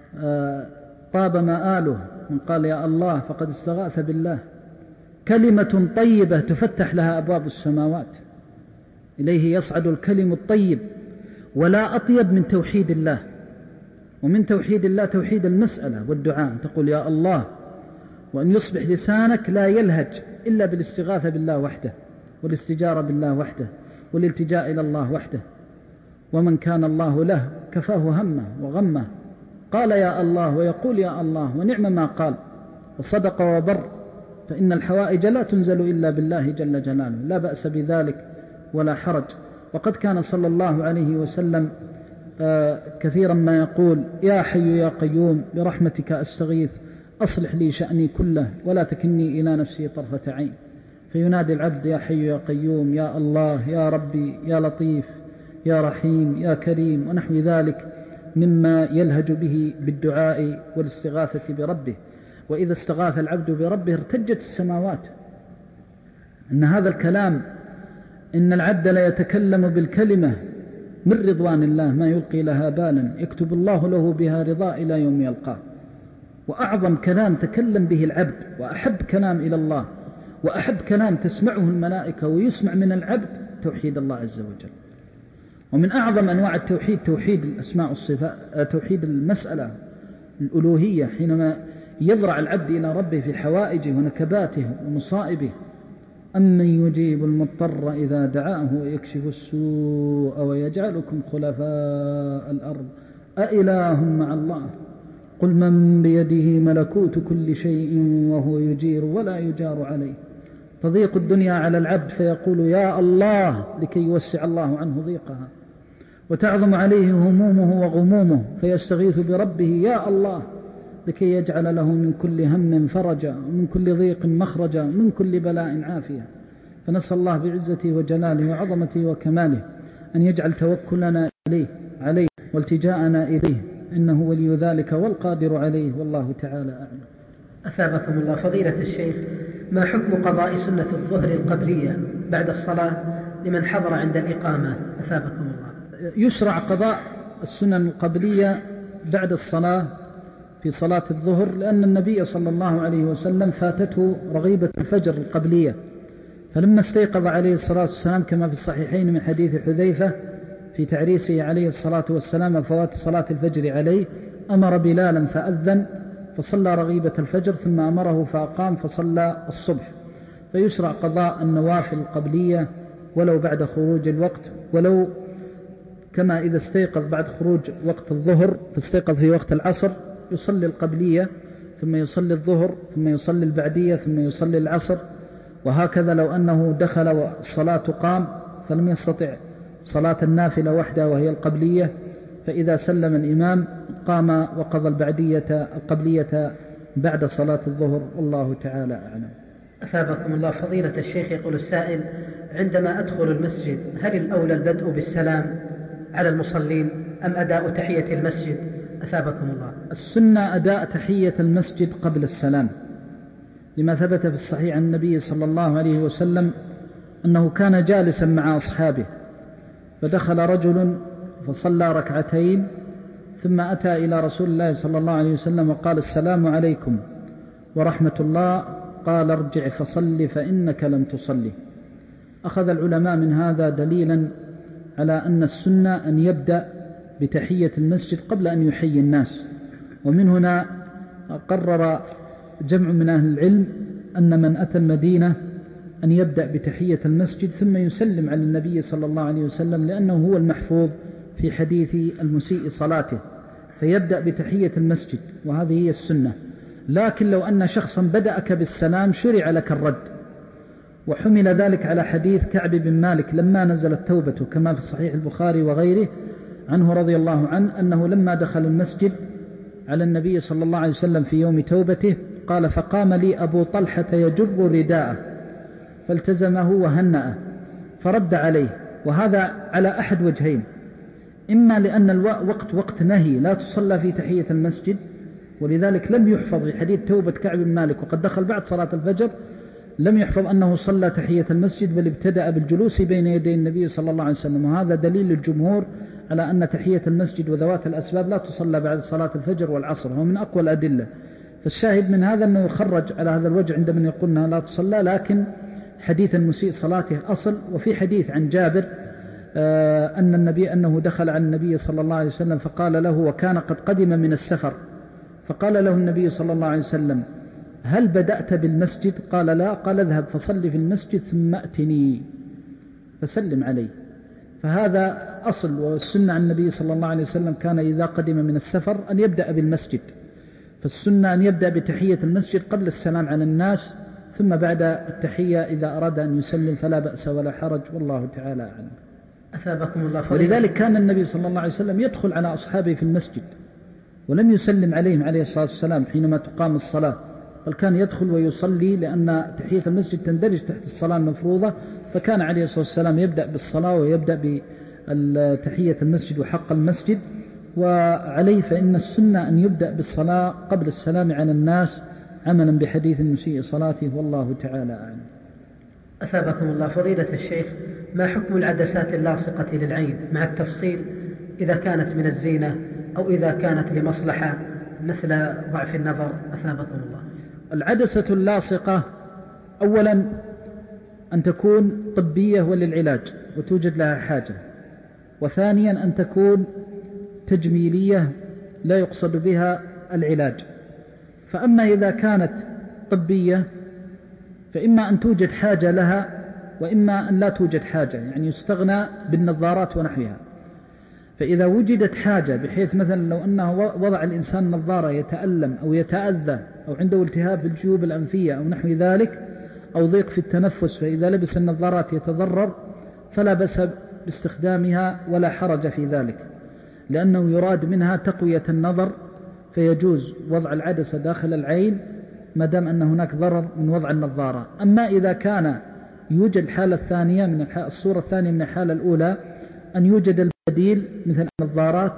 Speaker 2: مآله، من قال يا الله فقد استغاث بالله. كلمة طيبة تفتح لها أبواب السماوات، إليه يصعد الكلم الطيب، ولا أطيب من توحيد الله. ومن توحيد الله توحيد المسألة والدعاء، تقول يا الله، وأن يصبح لسانك لا يلهج إلا بالاستغاثة بالله وحده، والاستجارة بالله وحده، والالتجاء إلى الله وحده. ومن كان الله له كفاه همه وغمه، قال يا الله ويقول يا الله، ونعم ما قال وصدق وبر، فإن الحوائج لا تنزل إلا بالله جل جلاله، لا بأس بذلك ولا حرج. وقد كان صلى الله عليه وسلم كثيرا ما يقول يا حي يا قيوم برحمتك أستغيث أصلح لي شأني كله ولا تكلني إلى نفسي طرفة عين. فينادي العبد يا حي يا قيوم، يا الله، يا ربي، يا لطيف، يا رحيم، يا كريم، ونحو ذلك مما يلهج به بالدعاء والاستغاثة بربه. وإذا استغاث العبد بربه ارتجت السماوات. إن هذا الكلام، إن العبد لا يتكلم بالكلمة من رضوان الله ما يلقي لها بالا، يكتب الله له بها رضا إلى يوم يلقاه. وأعظم كلام تكلم به العبد، وأحب كلام إلى الله، وأحب كلام تسمعه الملائكة ويسمع من العبد، توحيد الله عز وجل. ومن أعظم أنواع التوحيد توحيد الأسماء والصفات، توحيد المسألة الألوهية، حينما يضرع العبد إلى ربه في حوائجه ونكباته ومصائبه. أمن يجيب المضطر إذا دعاه ويكشف السوء ويجعلكم خلفاء الأرض أإله مع الله قل من بيده ملكوت كل شيء وهو يجير ولا يجار عليه. تضيق الدنيا على العبد فيقول يا الله لكي يوسع الله عنه ضيقها، وتعظم عليه همومه وغمومه فيستغيث بربه يا الله لكي يجعل له من كل هم فرجا، ومن كل ضيق مخرجا، من كل بلاء عافية. فنسأل الله بعزته وجلاله وعظمته وكماله أن يجعل توكلنا عليه والتجاءنا إليه، إنه ولي ذلك والقادر عليه، والله تعالى أعلم.
Speaker 3: أثابكم الله. فضيلة الشيخ، ما حكم قضاء سنة الظهر القبلية بعد الصلاة لمن حضر عند الإقامة؟ أثابكم الله.
Speaker 2: يشرع قضاء السنن القبلية بعد الصلاة في صلاة الظهر، لأن النبي صلى الله عليه وسلم فاتته رغيبة الفجر القبلية، فلما استيقظ عليه الصلاة والسلام كما في الصحيحين من حديث حذيفة في تعريسه عليه الصلاة والسلام وفوات صلاة الفجر عليه، أمر بلالا فأذن فصلى رغيبة الفجر، ثم أمره فأقام فصلى الصبح. فيشرع قضاء النوافل القبلية ولو بعد خروج الوقت، ولو كما إذا استيقظ بعد خروج وقت الظهر فاستيقظ في وقت العصر يصلي القبلية ثم يصلي الظهر ثم يصلي البعدية ثم يصلي العصر، وهكذا لو أنه دخل والصلاة قام فلم يستطع صلاة النافلة وحدها وهي القبلية، فإذا سلم الإمام قام وقضى القبلية بعد صلاة الظهر، والله تعالى أعلم.
Speaker 3: أثابكم الله. فضيلة الشيخ، يقول السائل: عندما أدخل المسجد هل الأولى البدء بالسلام على المصلين أم أداء تحية المسجد؟ أثابكم الله.
Speaker 2: السنة أداء تحية المسجد قبل السلام، لما ثبت في الصحيح عن النبي صلى الله عليه وسلم أنه كان جالسا مع أصحابه فدخل رجل فصلى ركعتين ثم أتى إلى رسول الله صلى الله عليه وسلم وقال: السلام عليكم ورحمة الله. قال: ارجع فصل فإنك لم تصلي. أخذ العلماء من هذا دليلا على أن السنة أن يبدأ بتحية المسجد قبل أن يحيي الناس، ومن هنا قرر جمع من أهل العلم أن من أتى المدينة أن يبدأ بتحية المسجد ثم يسلم على النبي صلى الله عليه وسلم، لأنه هو المحفوظ في حديث المسيء صلاته، فيبدأ بتحية المسجد، وهذه هي السنة. لكن لو أن شخصا بدأك بالسلام شرع لك الرد، وحمل ذلك على حديث كعب بن مالك لما نزلت توبته كما في صحيح البخاري وغيره عنه رضي الله عنه، أنه لما دخل المسجد على النبي صلى الله عليه وسلم في يوم توبته قال فقام لي أبو طلحة يجر رداءه فالتزمه وهنأه فرد عليه. وهذا على أحد وجهين: إما لأن الوقت وقت نهي لا تصلى في تحية المسجد، ولذلك لم يحفظ في حديث توبة كعب بن مالك وقد دخل بعد صلاة الفجر لم يحفظ أنه صلى تحية المسجد، بل ابتدأ بالجلوس بين يدي النبي صلى الله عليه وسلم. وهذا دليل الجمهور على أن تحية المسجد وذوات الأسباب لا تصلى بعد صلاة الفجر والعصر، هو من أقوى الأدلة. فالشاهد من هذا أنه يخرج على هذا الوجه عند من يقول أنها لا تصلى، لكن حديث المسيء صلاته أصل. وفي حديث عن جابر أنه دخل على النبي صلى الله عليه وسلم فقال له وكان قد قدم من السفر، فقال له النبي صلى الله عليه وسلم هل بدأت بالمسجد؟ قال لا. قال اذهب فصل في المسجد ثم أتني فسلم عليه. فهذا أصل. والسنة عن النبي صلى الله عليه وسلم كان إذا قدم من السفر أن يبدأ بالمسجد، فالسنة أن يبدأ بتحية المسجد قبل السلام على الناس، ثم بعد التحية إذا أراد أن يسلم فلا بأس ولا حرج، والله تعالى أعلم.
Speaker 3: أثابكم الله.
Speaker 2: ولذلك كان النبي صلى الله عليه وسلم يدخل على أصحابه في المسجد ولم يسلم عليهم عليه الصلاة والسلام حينما تقام الصلاة، بل كان يدخل ويصلي، لأن تحية المسجد تندرج تحت الصلاة المفروضة، فكان عليه الصلاة والسلام يبدأ بالصلاة ويبدأ بتحية المسجد وحق المسجد. وعليه فإن السنة أن يبدأ بالصلاة قبل السلام على الناس عملا بحديث المسيء صلاته، والله تعالى أعلم.
Speaker 3: أثابكم الله. فضيلة الشيخ، ما حكم العدسات اللاصقة للعين مع التفصيل إذا كانت من الزينة أو إذا كانت لمصلحة مثل ضعف النظر؟ أثابكم الله.
Speaker 2: العدسة اللاصقة أولا أن تكون طبية وللعلاج وتوجد لها حاجة، وثانيا أن تكون تجميلية لا يقصد بها العلاج. فأما إذا كانت طبية فإما أن توجد حاجة لها وإما أن لا توجد حاجة، يعني يستغنى بالنظارات ونحوها. فإذا وجدت حاجة بحيث مثلا لو أنه وضع الإنسان نظارة يتألم أو يتأذى أو عنده التهاب في الجيوب الأنفية أو نحو ذلك أو ضيق في التنفس، فإذا لبس النظارات يتضرر، فلا بأس باستخدامها ولا حرج في ذلك، لأنه يراد منها تقوية النظر، فيجوز وضع العدسة داخل العين ما دام أن هناك ضرر من وضع النظارة. أما إذا كان يوجد الحالة الثانية من الصورة الثانية من الحالة الأولى، أن يوجد البديل مثل النظارات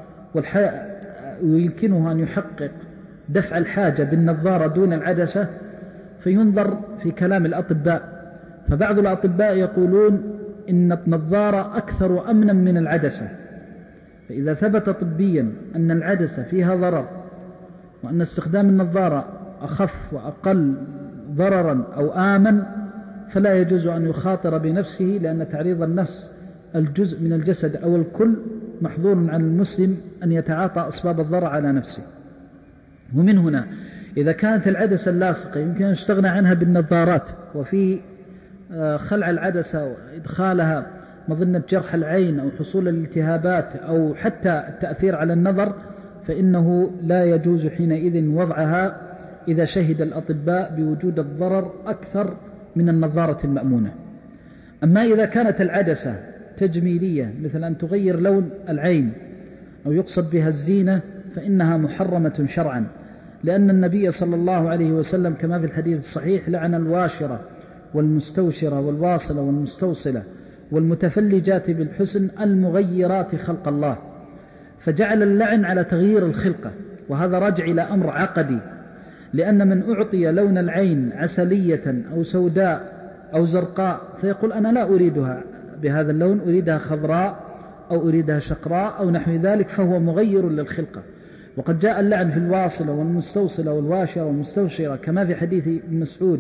Speaker 2: ويمكنه أن يحقق دفع الحاجة بالنظارة دون العدسة، فينظر في كلام الأطباء. فبعض الأطباء يقولون إن النظارة أكثر أمنا من العدسة، فإذا ثبت طبيا أن العدسة فيها ضرر وأن استخدام النظارة أخف وأقل ضررا أو آمن، فلا يجوز أن يخاطر بنفسه، لأن تعريض النفس الجزء من الجسد أو الكل محظور عن المسلم أن يتعاطى أسباب الضرر على نفسه. ومن هنا إذا كانت العدسة اللاصقة يمكن أن يستغنى عنها بالنظارات، وفي خلع العدسة وإدخالها مظنة جرح العين أو حصول الالتهابات أو حتى التأثير على النظر، فإنه لا يجوز حينئذ وضعها إذا شهد الأطباء بوجود الضرر أكثر من النظارة المأمونة. أما إذا كانت العدسة تجميلية مثل أن تغير لون العين أو يقصد بها الزينة، فإنها محرمة شرعا، لأن النبي صلى الله عليه وسلم كما في الحديث الصحيح لعن الواشرة والمستوشرة والواصلة والمستوصلة والمتفلجات بالحسن المغيرات خلق الله، فجعل اللعن على تغيير الخلقة، وهذا راجع إلى أمر عقدي، لأن من أعطي لون العين عسلية أو سوداء أو زرقاء فيقول أنا لا أريدها بهذا اللون، أريدها خضراء أو أريدها شقراء أو نحو ذلك، فهو مغير للخلقة. وقد جاء اللعن في الواصلة والمستوصلة والواشرة والمستوشرة كما في حديث ابن مسعود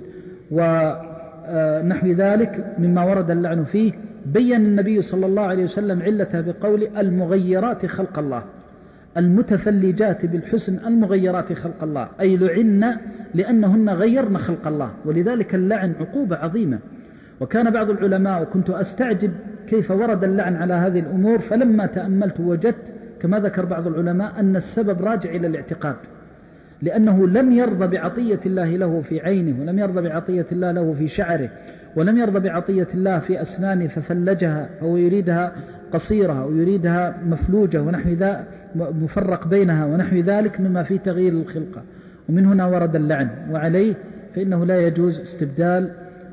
Speaker 2: ونحو ذلك مما ورد اللعن فيه. بين النبي صلى الله عليه وسلم علته بقول المغيرات خلق الله، المتفلجات بالحسن المغيرات خلق الله، أي لعن لأنهن غيرن خلق الله، ولذلك اللعن عقوبة عظيمة. وكان بعض العلماء، وكنت أستعجب كيف ورد اللعن على هذه الأمور، فلما تأملت وجدت كما ذكر بعض العلماء أن السبب راجع إلى الاعتقاد، لأنه لم يرضى بعطية الله له في عينه، ولم يرضى بعطية الله له في شعره، ولم يرضى بعطية الله في أسنانه ففلجها، أو يريدها قصيرة أو يريدها مفلوجة ونحو ذلك مفرق بينها ونحو ذلك مما في تغيير الخلقة. ومن هنا ورد اللعن، وعليه فإنه لا يجوز استبدال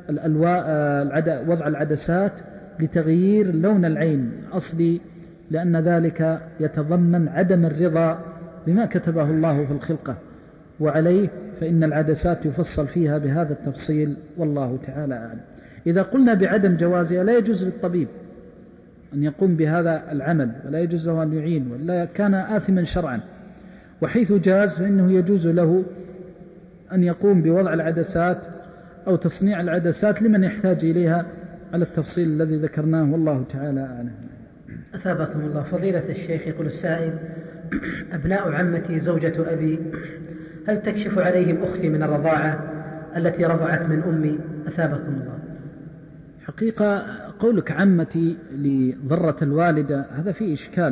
Speaker 2: وضع العدسات لتغيير لون العين أصلي، لأن ذلك يتضمن عدم الرضا بما كتبه الله في الخلقة، وعليه فإن العدسات يفصل فيها بهذا التفصيل، والله تعالى أعلم. إذا قلنا بعدم جوازها لا يجوز للطبيب أن يقوم بهذا العمل، ولا يجوز له أن يعين، ولا كان آثما شرعا. وحيث جاز فإنه يجوز له أن يقوم بوضع العدسات أو تصنيع العدسات لمن يحتاج إليها على التفصيل الذي ذكرناه، والله تعالى أعلم.
Speaker 3: أثابكم الله. فضيلة الشيخ، يقول السائل: أبناء عمتي زوجة أبي، هل تكشف عليهم أختي من الرضاعة التي رضعت من أمي؟ أثابكم الله.
Speaker 2: حقيقة قولك عمتي لضرة الوالدة هذا فيه إشكال،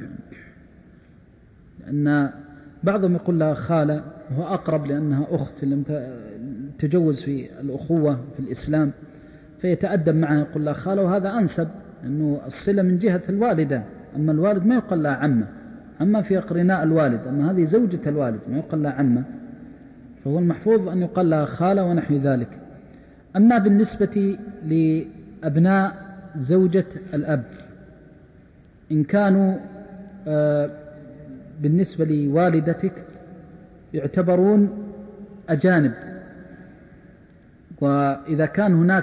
Speaker 2: لأن بعضهم يقول لها خالة وهو أقرب لأنها أخت لم تجوز في الأخوة في الإسلام، فيتأدب معها يقول لها خالة، وهذا أنسب أنه الصلة من جهة الوالدة. أما الوالد ما يقول لها عمة، عمة في أقرناء الوالد، أما هذه زوجة الوالد ما يقول لها عمة، فهو المحفوظ أن يقال لها خالة ونحو ذلك. أما بالنسبة لأبناء زوجة الأب، إن كانوا بالنسبة لوالدتك يعتبرون أجانب، وإذا كان هناك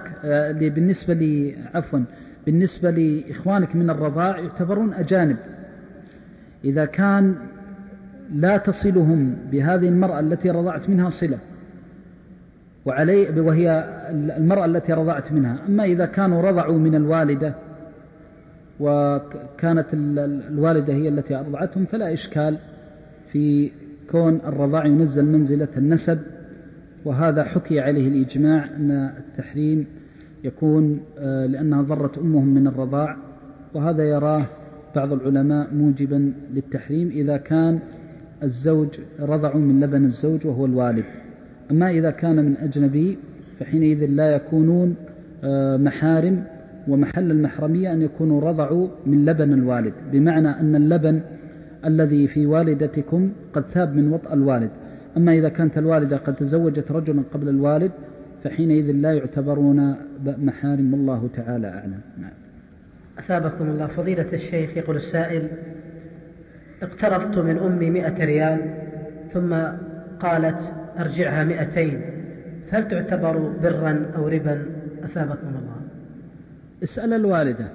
Speaker 2: بالنسبة لإخوانك من الرضاع يعتبرون أجانب. إذا كان لا تصلهم بهذه المرأة التي رضعت منها صلة، وهي المرأة التي رضعت منها. أما إذا كانوا رضعوا من الوالدة وكانت الوالدة هي التي أرضعتهم فلا إشكال في كون الرضاع ينزل منزلة النسب، وهذا حكي عليه الإجماع أن التحريم يكون لأنها ضرت أمهم من الرضاع، وهذا يراه بعض العلماء موجبا للتحريم إذا كان الزوج رضع من لبن الزوج وهو الوالد. أما إذا كان من أجنبي فحينئذ لا يكونون محارم، ومحل المحرمية أن يكونوا رضعوا من لبن الوالد، بمعنى أن اللبن الذي في والدتكم قد ثاب من وطأ الوالد. أما إذا كانت الوالدة قد تزوجت رجلا قبل الوالد فحينئذ لا يعتبرون محارم، والله تعالى أعلم.
Speaker 3: أثابكم الله. فضيلة الشيخ، يقول السائل: اقترضت من أمي 100 ريال ثم قالت أرجعها 200، فهل تعتبر برا أو ربا؟ أثابكم الله.
Speaker 2: اسأل الوالدة.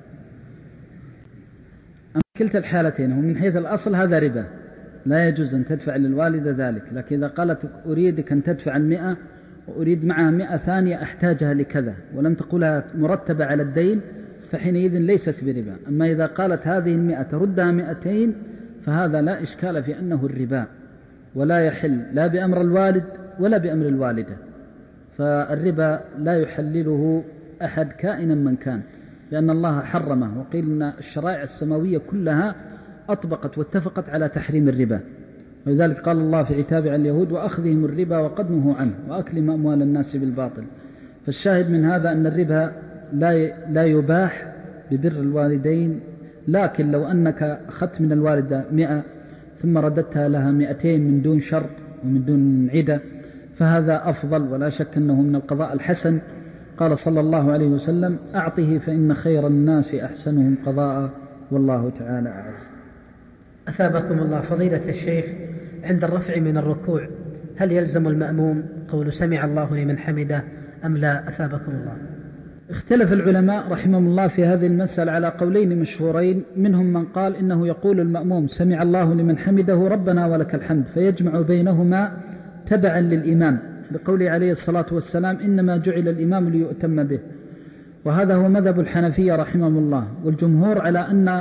Speaker 2: أما كلتا الحالتين ومن حيث الأصل هذا ربا، لا يجوز أن تدفع للوالدة ذلك. لكن إذا قالت أريدك أن تدفع 100 وأريد معها 100 ثانية أحتاجها لكذا، ولم تقولها مرتبة على الدين، فحينئذ ليست بربا. أما إذا قالت هذه 100 تردها 200 فهذا لا إشكال في أنه الربا، ولا يحل لا بأمر الوالد ولا بأمر الوالدة. فالربا لا يحلله أحد كائنا من كان، لأن الله حرمه، وقيل أن الشرائع السماوية كلها أطبقت واتفقت على تحريم الربا. ولذلك قال الله في عتاب على اليهود: وأخذهم الربا وقد نهوا عنه وأكلهم أموال الناس بالباطل. فالشاهد من هذا أن الربا لا يباح ببر الوالدين. لكن لو أنك أخذت من الوالدة 100 ثم رددتها لها 200 من دون شرط ومن دون عدة فهذا أفضل، ولا شك أنه من القضاء الحسن. قال صلى الله عليه وسلم: أعطه فإن خير الناس أحسنهم قضاء، والله تعالى أعلم.
Speaker 3: أثابكم الله. فضيلة الشيخ، عند الرفع من الركوع هل يلزم المأموم قول سمع الله لمن حمده أم لا؟ أثابكم الله.
Speaker 2: اختلف العلماء رحمهم الله في هذه المسألة على قولين مشهورين. منهم من قال إنه يقول المأموم سمع الله لمن حمده ربنا ولك الحمد، فيجمع بينهما تبعا للإمام، بقوله عليه الصلاة والسلام: إنما جعل الإمام ليؤتم به. وهذا هو مذهب الحنفية رحمهم الله. والجمهور على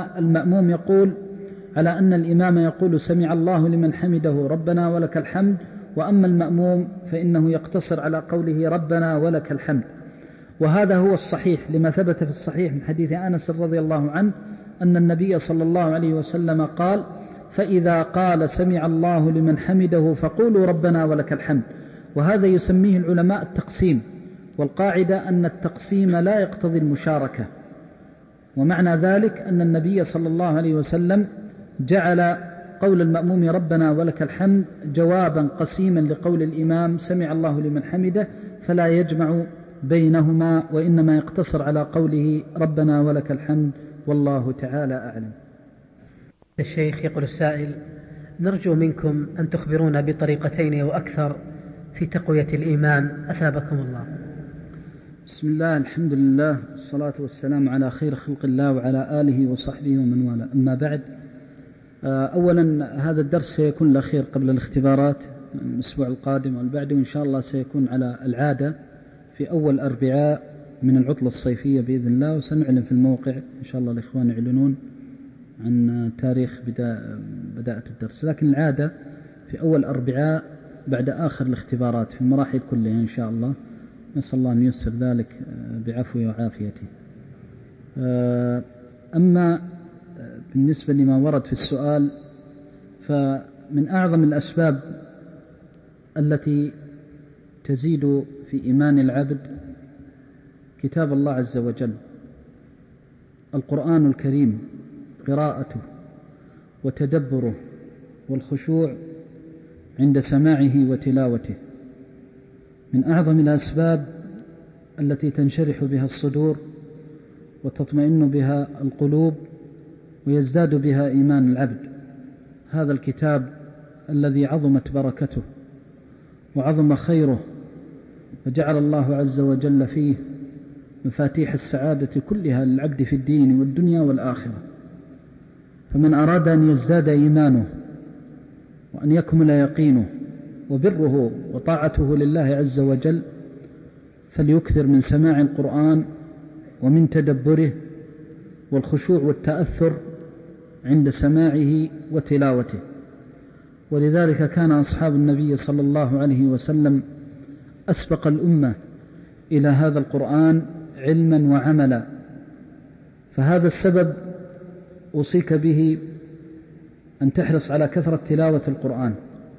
Speaker 2: أن الإمام يقول سمع الله لمن حمده ربنا ولك الحمد، وأما المأموم فإنه يقتصر على قوله ربنا ولك الحمد. وهذا هو الصحيح لما ثبت في الصحيح من حديث أنس رضي الله عنه أن النبي صلى الله عليه وسلم قال: فإذا قال سمع الله لمن حمده فقولوا ربنا ولك الحمد. وهذا يسميه العلماء التقسيم، والقاعدة أن التقسيم لا يقتضي المشاركة. ومعنى ذلك أن النبي صلى الله عليه وسلم جعل قول المأموم ربنا ولك الحمد جوابا قسيما لقول الإمام سمع الله لمن حمده، فلا يجمع بينهما، وإنما يقتصر على قوله ربنا ولك الحمد، والله تعالى أعلم.
Speaker 3: الشيخ يقول السائل: نرجو منكم أن تخبرونا بطريقتين أو أكثر في تقوية الإيمان أثابكم الله.
Speaker 2: بسم الله، الحمد لله، الصلاة والسلام على خير خلق الله وعلى آله وصحبه ومن والاه. أما بعد، أولا هذا الدرس سيكون الأخير قبل الاختبارات الأسبوع القادم والبعد، وإن شاء الله سيكون على العادة في أول أربعاء من العطلة الصيفية بإذن الله، وسنعلن في الموقع إن شاء الله، الإخوان يعلنون عن تاريخ بداية الدرس، لكن العادة في أول أربعاء بعد آخر الاختبارات في المراحل كلها إن شاء الله. نسأل الله أن ييسر ذلك بعفوه وعافيته. أما بالنسبة لما ورد في السؤال، فمن أعظم الأسباب التي تزيد في إيمان العبد كتاب الله عز وجل، القرآن الكريم، قراءته وتدبره والخشوع عند سماعه وتلاوته، من أعظم الأسباب التي تنشرح بها الصدور وتطمئن بها القلوب ويزداد بها إيمان العبد. هذا الكتاب الذي عظمت بركته وعظم خيره، وجعل الله عز وجل فيه مفاتيح السعادة كلها للعبد في الدين والدنيا والآخرة. فمن أراد أن يزداد إيمانه وأن يكمل يقينه وبره وطاعته لله عز وجل، فليكثر من سماع القرآن ومن تدبره والخشوع والتأثر عند سماعه وتلاوته. ولذلك كان أصحاب النبي صلى الله عليه وسلم أسبق الأمة إلى هذا القرآن علما وعملا. فهذا السبب أوصيك به أن تحرص على كثرة تلاوة القرآن،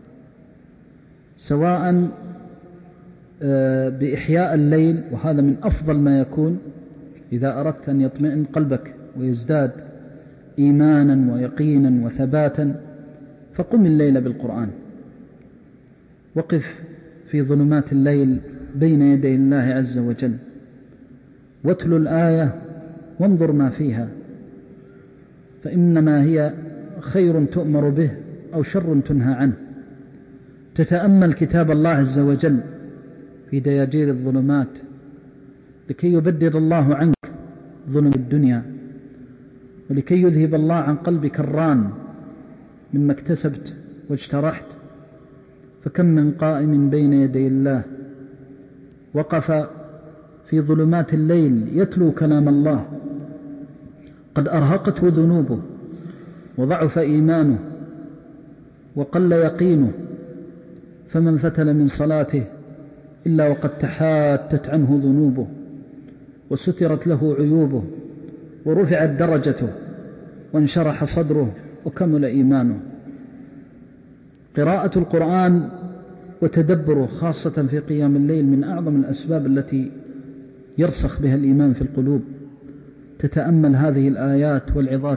Speaker 2: سواء بإحياء الليل، وهذا من أفضل ما يكون إذا أردت أن يطمئن قلبك ويزداد إيمانا ويقينا وثباتا، فقم الليل بالقرآن، وقف في ظلمات الليل بين يدي الله عز وجل، واتل الآية وانظر ما فيها، فإنما هي خير تؤمر به أو شر تنهى عنه. تتأمل كتاب الله عز وجل في دياجير الظلمات لكي يبدد الله عنك ظلم الدنيا، ولكي يذهب الله عن قلبك الران مما اكتسبت واجترحت. فكم من قائم بين يدي الله وقف في ظلمات الليل يتلو كلام الله، قد أرهقته ذنوبه وضعف إيمانه وقل يقينه، فمن فتل من صلاته إلا وقد تحاتت عنه ذنوبه وسترت له عيوبه ورفعت درجته وانشرح صدره وكمل إيمانه. قراءة القرآن وتدبره خاصة في قيام الليل من أعظم الأسباب التي يرسخ بها الإيمان في القلوب. تتأمل هذه الآيات والعظات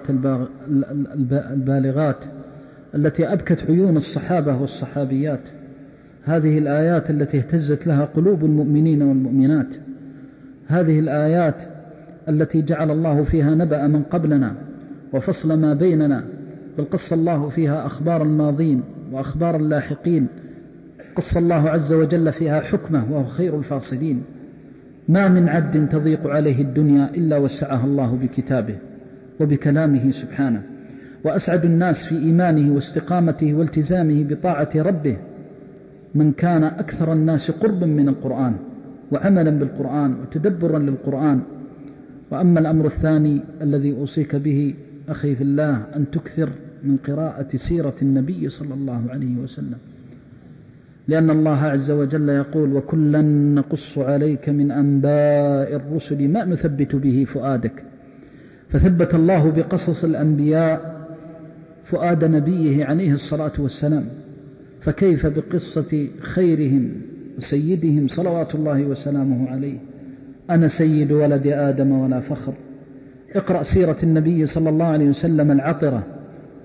Speaker 2: البالغات التي أبكت عيون الصحابة والصحابيات، هذه الآيات التي اهتزت لها قلوب المؤمنين والمؤمنات، هذه الآيات التي جعل الله فيها نبأ من قبلنا وفصل ما بيننا، بل قص الله فيها أخبار الماضين وأخبار اللاحقين، قص الله عز وجل فيها حكمه وهو خير الفاصلين. ما من عبد تضيق عليه الدنيا إلا وسعها الله بكتابه وبكلامه سبحانه. وأسعد الناس في إيمانه واستقامته والتزامه بطاعة ربه من كان أكثر الناس قربا من القرآن وعملا بالقرآن وتدبرا للقرآن. وأما الأمر الثاني الذي أوصيك به أخي في الله، أن تكثر من قراءة سيرة النبي صلى الله عليه وسلم، لأن الله عز وجل يقول: وكلا نقص عليك من أنباء الرسل ما نثبت به فؤادك. فثبت الله بقصص الأنبياء فؤاد نبيه عليه الصلاة والسلام، فكيف بقصة خيرهم وسيدهم صلوات الله وسلامه عليه؟ أنا سيد ولد آدم ولا فخر. اقرأ سيرة النبي صلى الله عليه وسلم العطرة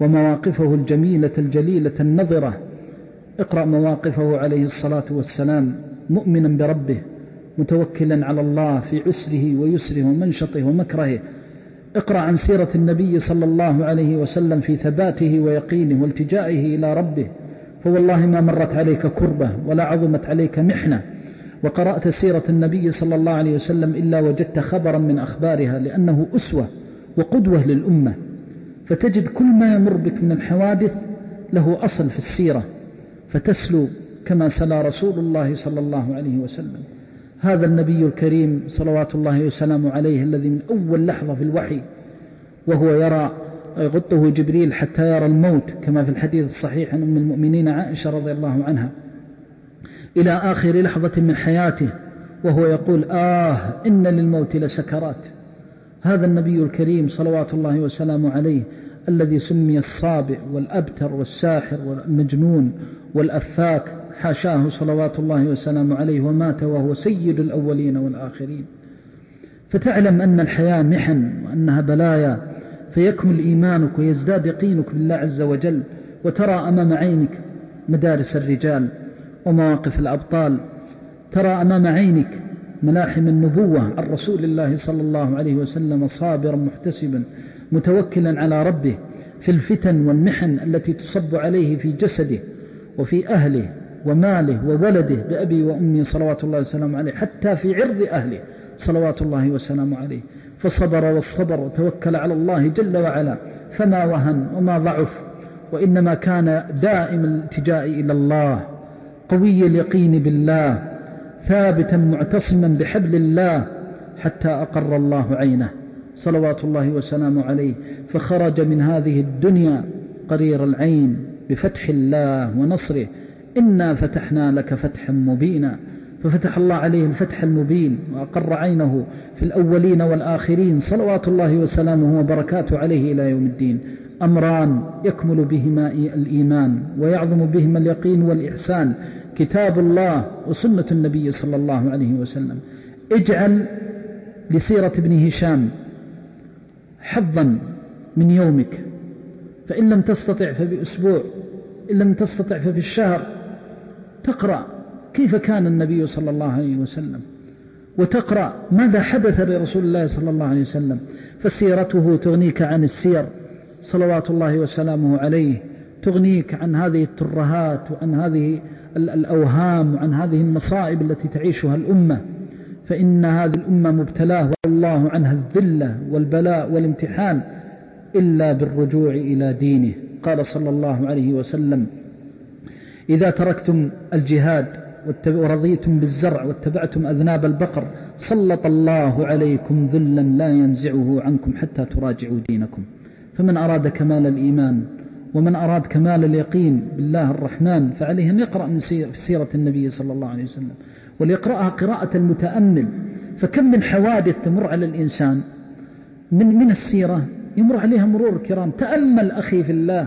Speaker 2: ومواقفه الجميلة الجليلة النظرة. اقرأ مواقفه عليه الصلاة والسلام مؤمنا بربه متوكلا على الله في عسره ويسره ومنشطه ومكرهه. اقرأ عن سيرة النبي صلى الله عليه وسلم في ثباته ويقينه والتجائه إلى ربه، فوالله ما مرت عليك كربة ولا عظمت عليك محنة وقرأت سيرة النبي صلى الله عليه وسلم إلا وجدت خبرا من أخبارها، لأنه أسوة وقدوة للأمة. فتجد كل ما يمر بك من الحوادث له أصل في السيرة، فتسلو كما سلا رسول الله صلى الله عليه وسلم. هذا النبي الكريم صلوات الله وسلامه عليه الذي من أول لحظة في الوحي وهو يرى يغطه جبريل حتى يرى الموت كما في الحديث الصحيح عن أم المؤمنين عائشة رضي الله عنها، إلى آخر لحظة من حياته وهو يقول إن للموت لسكرات. هذا النبي الكريم صلوات الله وسلامه عليه الذي سمي الصابئ والأبتر والساحر والمجنون والأفاك، حاشاه صلوات الله وسلامه عليه، ومات وهو سيد الأولين والآخرين. فتعلم أن الحياة محن وأنها بلايا، فيكمل إيمانك ويزداد يقينك بالله عز وجل، وترى أمام عينك مدارس الرجال ومواقف الأبطال، ترى أمام عينك ملاحم النبوة عن رسول الله صلى الله عليه وسلم صابرا محتسبا متوكلا على ربه في الفتن والمحن التي تصب عليه في جسده وفي أهله وماله وولده بأبي وأمي صلوات الله وسلامه عليه، حتى في عرض أهله صلوات الله وسلامه عليه، فصبر والصبر وتوكل على الله جل وعلا، فما وهن وما ضعف، وإنما كان دائم الالتجاء إلى الله، قوي اليقين بالله، ثابتا معتصما بحبل الله، حتى أقر الله عينه صلوات الله وسلامه عليه، فخرج من هذه الدنيا قرير العين بفتح الله ونصره. إنا فتحنا لك فتحا مبينا، ففتح الله عليه الفتح المبين وأقر عينه في الأولين والآخرين صلوات الله وسلامه وبركاته عليه إلى يوم الدين. أمران يكمل بهما الإيمان ويعظم بهما اليقين والإحسان، كتاب الله وسنة النبي صلى الله عليه وسلم. اجعل لسيرة ابن هشام حظا من يومك، فإن لم تستطع فبأسبوع، إن لم تستطع ففي الشهر، تقرأ كيف كان النبي صلى الله عليه وسلم، وتقرأ ماذا حدث لرسول الله صلى الله عليه وسلم، فسيرته تغنيك عن السير صلوات الله وسلامه عليه، تغنيك عن هذه الترهات وعن هذه الأوهام وعن هذه المصائب التي تعيشها الأمة، فإن هذه الأمة مبتلاه والله عنها الذلة والبلاء والامتحان إلا بالرجوع إلى دينه. قال صلى الله عليه وسلم: إذا تركتم الجهاد ورضيتم بالزرع واتبعتم أذناب البقر سلط الله عليكم ذلا لا ينزعه عنكم حتى تراجعوا دينكم. فمن أراد كمال الإيمان ومن أراد كمال اليقين بالله الرحمن فعليه أن يقرأ من سيرة النبي صلى الله عليه وسلم، وليقرأها قراءة المتأمل. فكم من حوادث تمر على الإنسان من السيرة يمر عليها مرور الكرام. تأمل أخي في الله،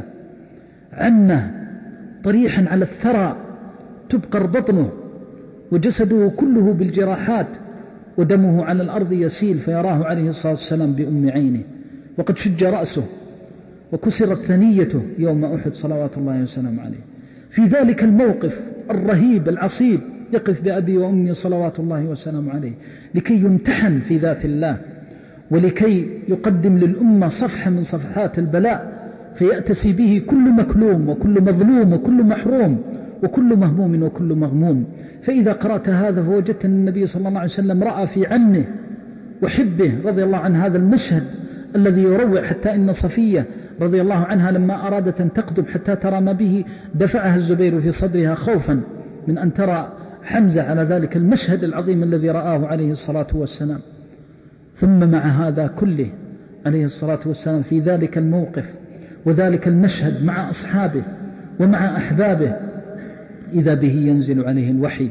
Speaker 2: عنه طريحا على الثرى تبقر بطنه وجسده كله بالجراحات ودمه على الأرض يسيل، فيراه عليه الصلاة والسلام بأم عينه، وقد شج رأسه وكسرت ثنيته يوم أحد صلوات الله وسلامه عليه. في ذلك الموقف الرهيب العصيب يقف بأبي وأمي صلوات الله وسلامه عليه لكي يمتحن في ذات الله، ولكي يقدم للأمة صفحة من صفحات البلاء فيأتسي به كل مكلوم وكل مظلوم وكل محروم وكل مهموم وكل مغموم. فإذا قرأت هذا فوجدت أن النبي صلى الله عليه وسلم رأى في عمه وحبه رضي الله عن هذا المشهد الذي يروع، حتى إن صفية رضي الله عنها لما أرادت أن تقدم حتى ترى ما به دفعها الزبير في صدرها خوفا من أن ترى حمزة على ذلك المشهد العظيم الذي رآه عليه الصلاة والسلام. ثم مع هذا كله عليه الصلاة والسلام في ذلك الموقف وذلك المشهد مع أصحابه ومع أحبابه إذا به ينزل عليه الوحي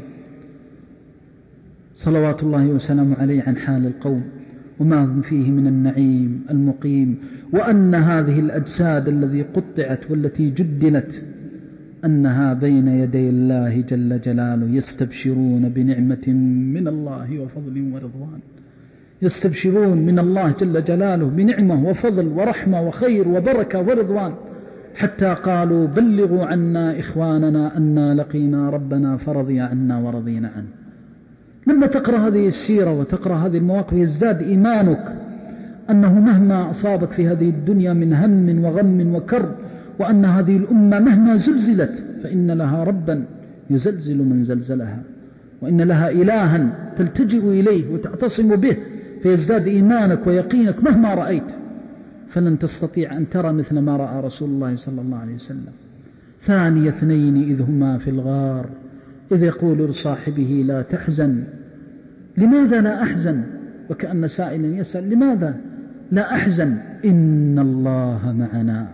Speaker 2: صلوات الله وسلامه عليه عن حال القوم وما هم فيه من النعيم المقيم، وأن هذه الأجساد التي قطعت والتي جدلت أنها بين يدي الله جل جلاله يستبشرون بنعمة من الله وفضل ورضوان، يستبشرون من الله جل جلاله بنعمة وفضل ورحمة وخير وبركة ورضوان. حتى قالوا بلغوا عنا إخواننا أنا لقينا ربنا فرضي عنا ورضينا عنه. لما تقرأ هذه السيرة وتقرأ هذه المواقف يزداد إيمانك أنه مهما أصابك في هذه الدنيا من هم وغم وكرب، وأن هذه الأمة مهما زلزلت فإن لها ربا يزلزل من زلزلها، وإن لها إلها تلتجئ إليه وتعتصم به، فيزداد إيمانك ويقينك مهما رأيت. فلن تستطيع أن ترى مثل ما رأى رسول الله صلى الله عليه وسلم. ثاني اثنين إذ هما في الغار إذ يقول لصاحبه لا تحزن. لماذا لا أحزن؟ وكأن سائلا يسأل لماذا لا أحزن؟ إن الله معنا.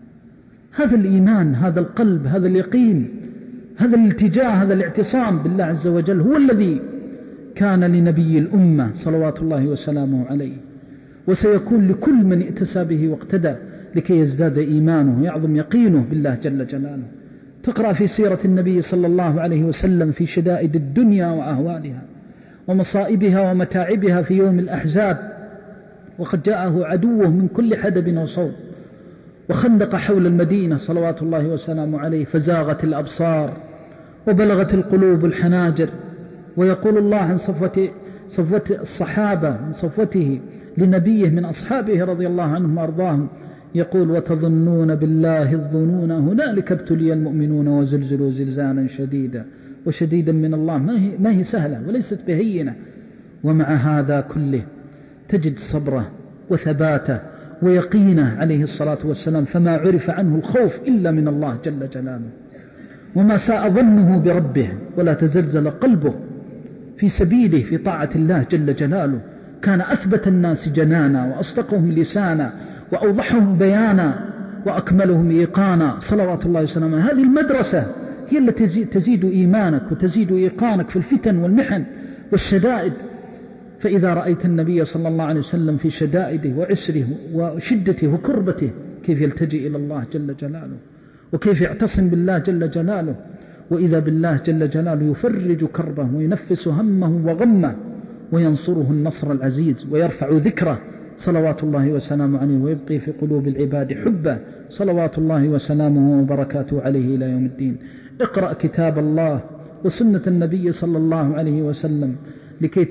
Speaker 2: هذا الإيمان، هذا القلب، هذا اليقين، هذا الالتجاء، هذا الاعتصام بالله عز وجل هو الذي كان لنبي الأمة صلوات الله وسلامه عليه، وسيكون لكل من ائتسى به واقتدى لكي يزداد إيمانه يعظم يقينه بالله جل جلاله. تقرأ في سيرة النبي صلى الله عليه وسلم في شدائد الدنيا وأهوالها ومصائبها ومتاعبها في يوم الأحزاب، وقد جاءه عدوه من كل حدب وصوب وخندق حول المدينة صلوات الله وسلامه عليه، فزاغت الأبصار وبلغت القلوب الحناجر. ويقول الله عن صفوة الصحابة من صفوته لنبيه من أصحابه رضي الله عنهم وأرضاهم، يقول وتظنون بالله الظنون هنالك ابتلي المؤمنون وزلزلوا زلزالا شديدا. وشديدا من الله ما هي سهلة وليست بهينة، ومع هذا كله تجد صبره وثباته ويقينه عليه الصلاة والسلام، فما عرف عنه الخوف إلا من الله جل جلاله، وما ساء ظنه بربه ولا تزلزل قلبه في سبيله في طاعة الله جل جلاله. كان أثبت الناس جنانا وأصدقهم لسانا وأوضحهم بيانا وأكملهم إيقانا صلوات الله وسلامه. هذه المدرسة هي التي تزيد إيمانك وتزيد إيقانك في الفتن والمحن والشدائد. فإذا رأيت النبي صلى الله عليه وسلم في شدائده وعسره وشدته وكربته كيف يلتجئ إلى الله جل جلاله، وكيف يعتصم بالله جل جلاله، وإذا بالله جل جلاله يفرج كربه وينفس همه وغمه وينصره النصر العزيز ويرفع ذكره صلوات الله وسلامه عليه، ويبقي في قلوب العباد حبه صلوات الله وسلامه وبركاته عليه إلى يوم الدين. اقرأ كتاب الله وسنة النبي صلى الله عليه وسلم لكي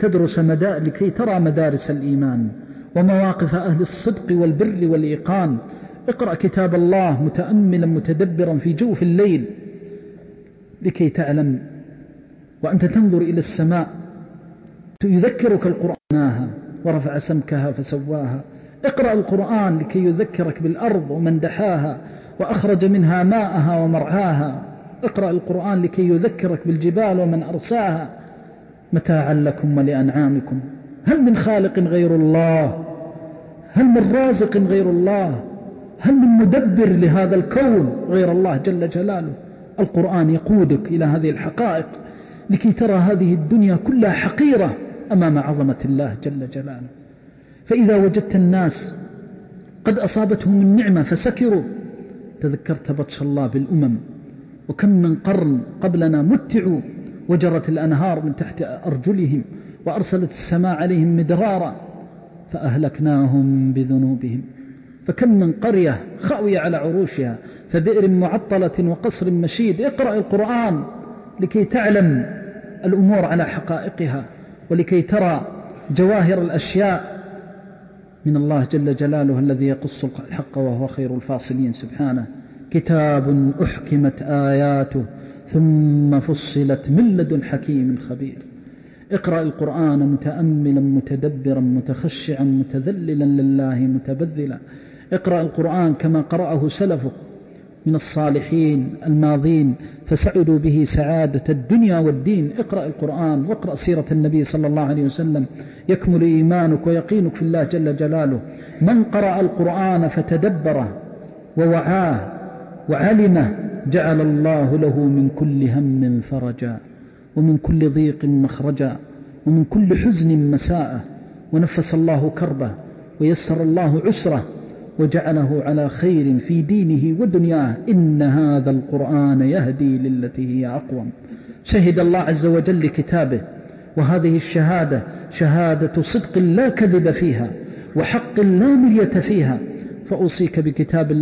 Speaker 2: ترى مدارس الإيمان ومواقف أهل الصدق والبر والإيقان. اقرأ كتاب الله متأملا متدبرا في جوف الليل لكي تعلم وأنت تنظر إلى السماء يذكرك القرآن ورفع سمكها فسواها. اقرأ القرآن لكي يذكرك بالأرض ومن دحاها وأخرج منها ماءها ومرعاها. اقرأ القرآن لكي يذكرك بالجبال ومن أرساها متاعا لكم ولأنعامكم. هل من خالق غير الله؟ هل من رازق غير الله؟ هل من مدبر لهذا الكون غير الله جل جلاله؟ القرآن يقودك إلى هذه الحقائق لكي ترى هذه الدنيا كلها حقيرة أمام عظمة الله جل جلاله. فإذا وجدت الناس قد أصابتهم النعمة فسكروا تذكرت بطش الله بالأمم، وكم من قرن قبلنا متعوا وجرت الأنهار من تحت أرجلهم وأرسلت السماء عليهم مدرارا فأهلكناهم بذنوبهم. فكم من قرية خاوية على عروشها فبئر معطلة وقصر مشيد. اقرأ القرآن لكي تعلم الأمور على حقائقها ولكي ترى جواهر الأشياء من الله جل جلاله الذي يقص الحق وهو خير الفاصلين سبحانه. كتاب أحكمت آياته ثم فصلت من لدن حكيم خبير. اقرأ القرآن متأملا متدبرا متخشعا متذللا لله متبذلا. اقرأ القرآن كما قرأه سلفك من الصالحين الماضين فسعدوا به سعادة الدنيا والدين. اقرأ القرآن واقرأ سيرة النبي صلى الله عليه وسلم يكمل إيمانك ويقينك في الله جل جلاله. من قرأ القرآن فتدبره ووعاه وعلمه جعل الله له من كل هم فرجا ومن كل ضيق مخرجا ومن كل حزن مساء، ونفس الله كربه ويسر الله عسره وجعله على خير في دينه ودنياه. إن هذا القرآن يهدي للتي هي أقوم. شهد الله عز وجل لكتابه، وهذه الشهادة شهادة صدق لا كذب فيها وحق لا مرية فيها. فأوصيك بكتاب الله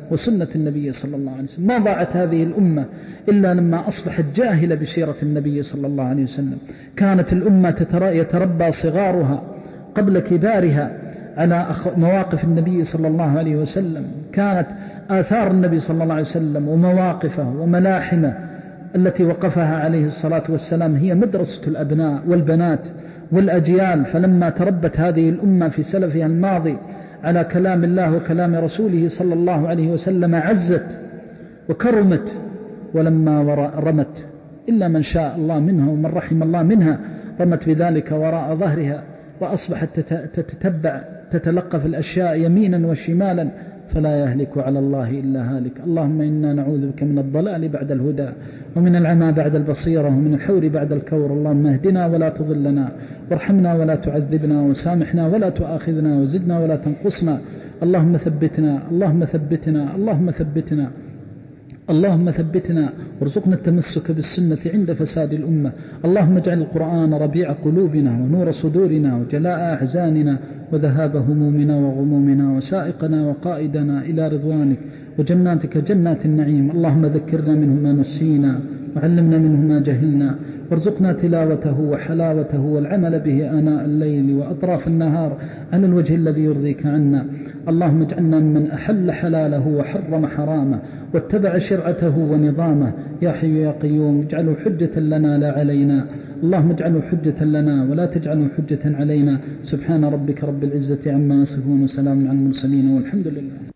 Speaker 2: وسنة النبي صلى الله عليه وسلم. ما ضاعت هذه الأمة إلا لما أصبحت جاهلة بسيرة النبي صلى الله عليه وسلم. كانت الأمة يتربى صغارها قبل كبارها على مواقف النبي صلى الله عليه وسلم. كانت آثار النبي صلى الله عليه وسلم ومواقفه وملاحمه التي وقفها عليه الصلاة والسلام هي مدرسة الأبناء والبنات والأجيال. فلما تربت هذه الأمة في سلفها الماضي على كلام الله وكلام رسوله صلى الله عليه وسلم عزت وكرمت، ولما رمت إلا من شاء الله منها ومن رحم الله منها رمت بذلك وراء ظهرها، وأصبحت تتلقف الأشياء يمينا وشمالا، فلا يهلك على الله إلا هالك. اللهم إنا نعوذ بك من الضلال بعد الهدى، ومن العمى بعد البصيرة، ومن الحور بعد الكور. اللهم اهدنا ولا تضلنا، وارحمنا ولا تعذبنا، وسامحنا ولا تؤاخذنا، وزدنا ولا تنقصنا. اللهم ثبتنا، اللهم ثبتنا، اللهم ثبتنا، اللهم ثبتنا، وارزقنا التمسك بالسنة عند فساد الأمة. اللهم اجعل القرآن ربيع قلوبنا ونور صدورنا وجلاء أحزاننا وذهاب همومنا وغمومنا وسائقنا وقائدنا إلى رضوانك وجناتك جنات النعيم. اللهم ذكرنا منه ما نسينا وعلمنا منه ما جهلنا، وارزقنا تلاوته وحلاوته والعمل به آناء الليل وأطراف النهار على الوجه الذي يرضيك عنا. اللهم اجعلنا ممن أحل حلاله وحرم حرامه واتبع شرعته ونظامه. يا حي يا قيوم اجعله حجة لنا لا علينا. اللهم اجعله حجة لنا ولا تجعله حجة علينا. سبحان ربك رب العزة عما يصفون، وسلام على المرسلين، والحمد لله.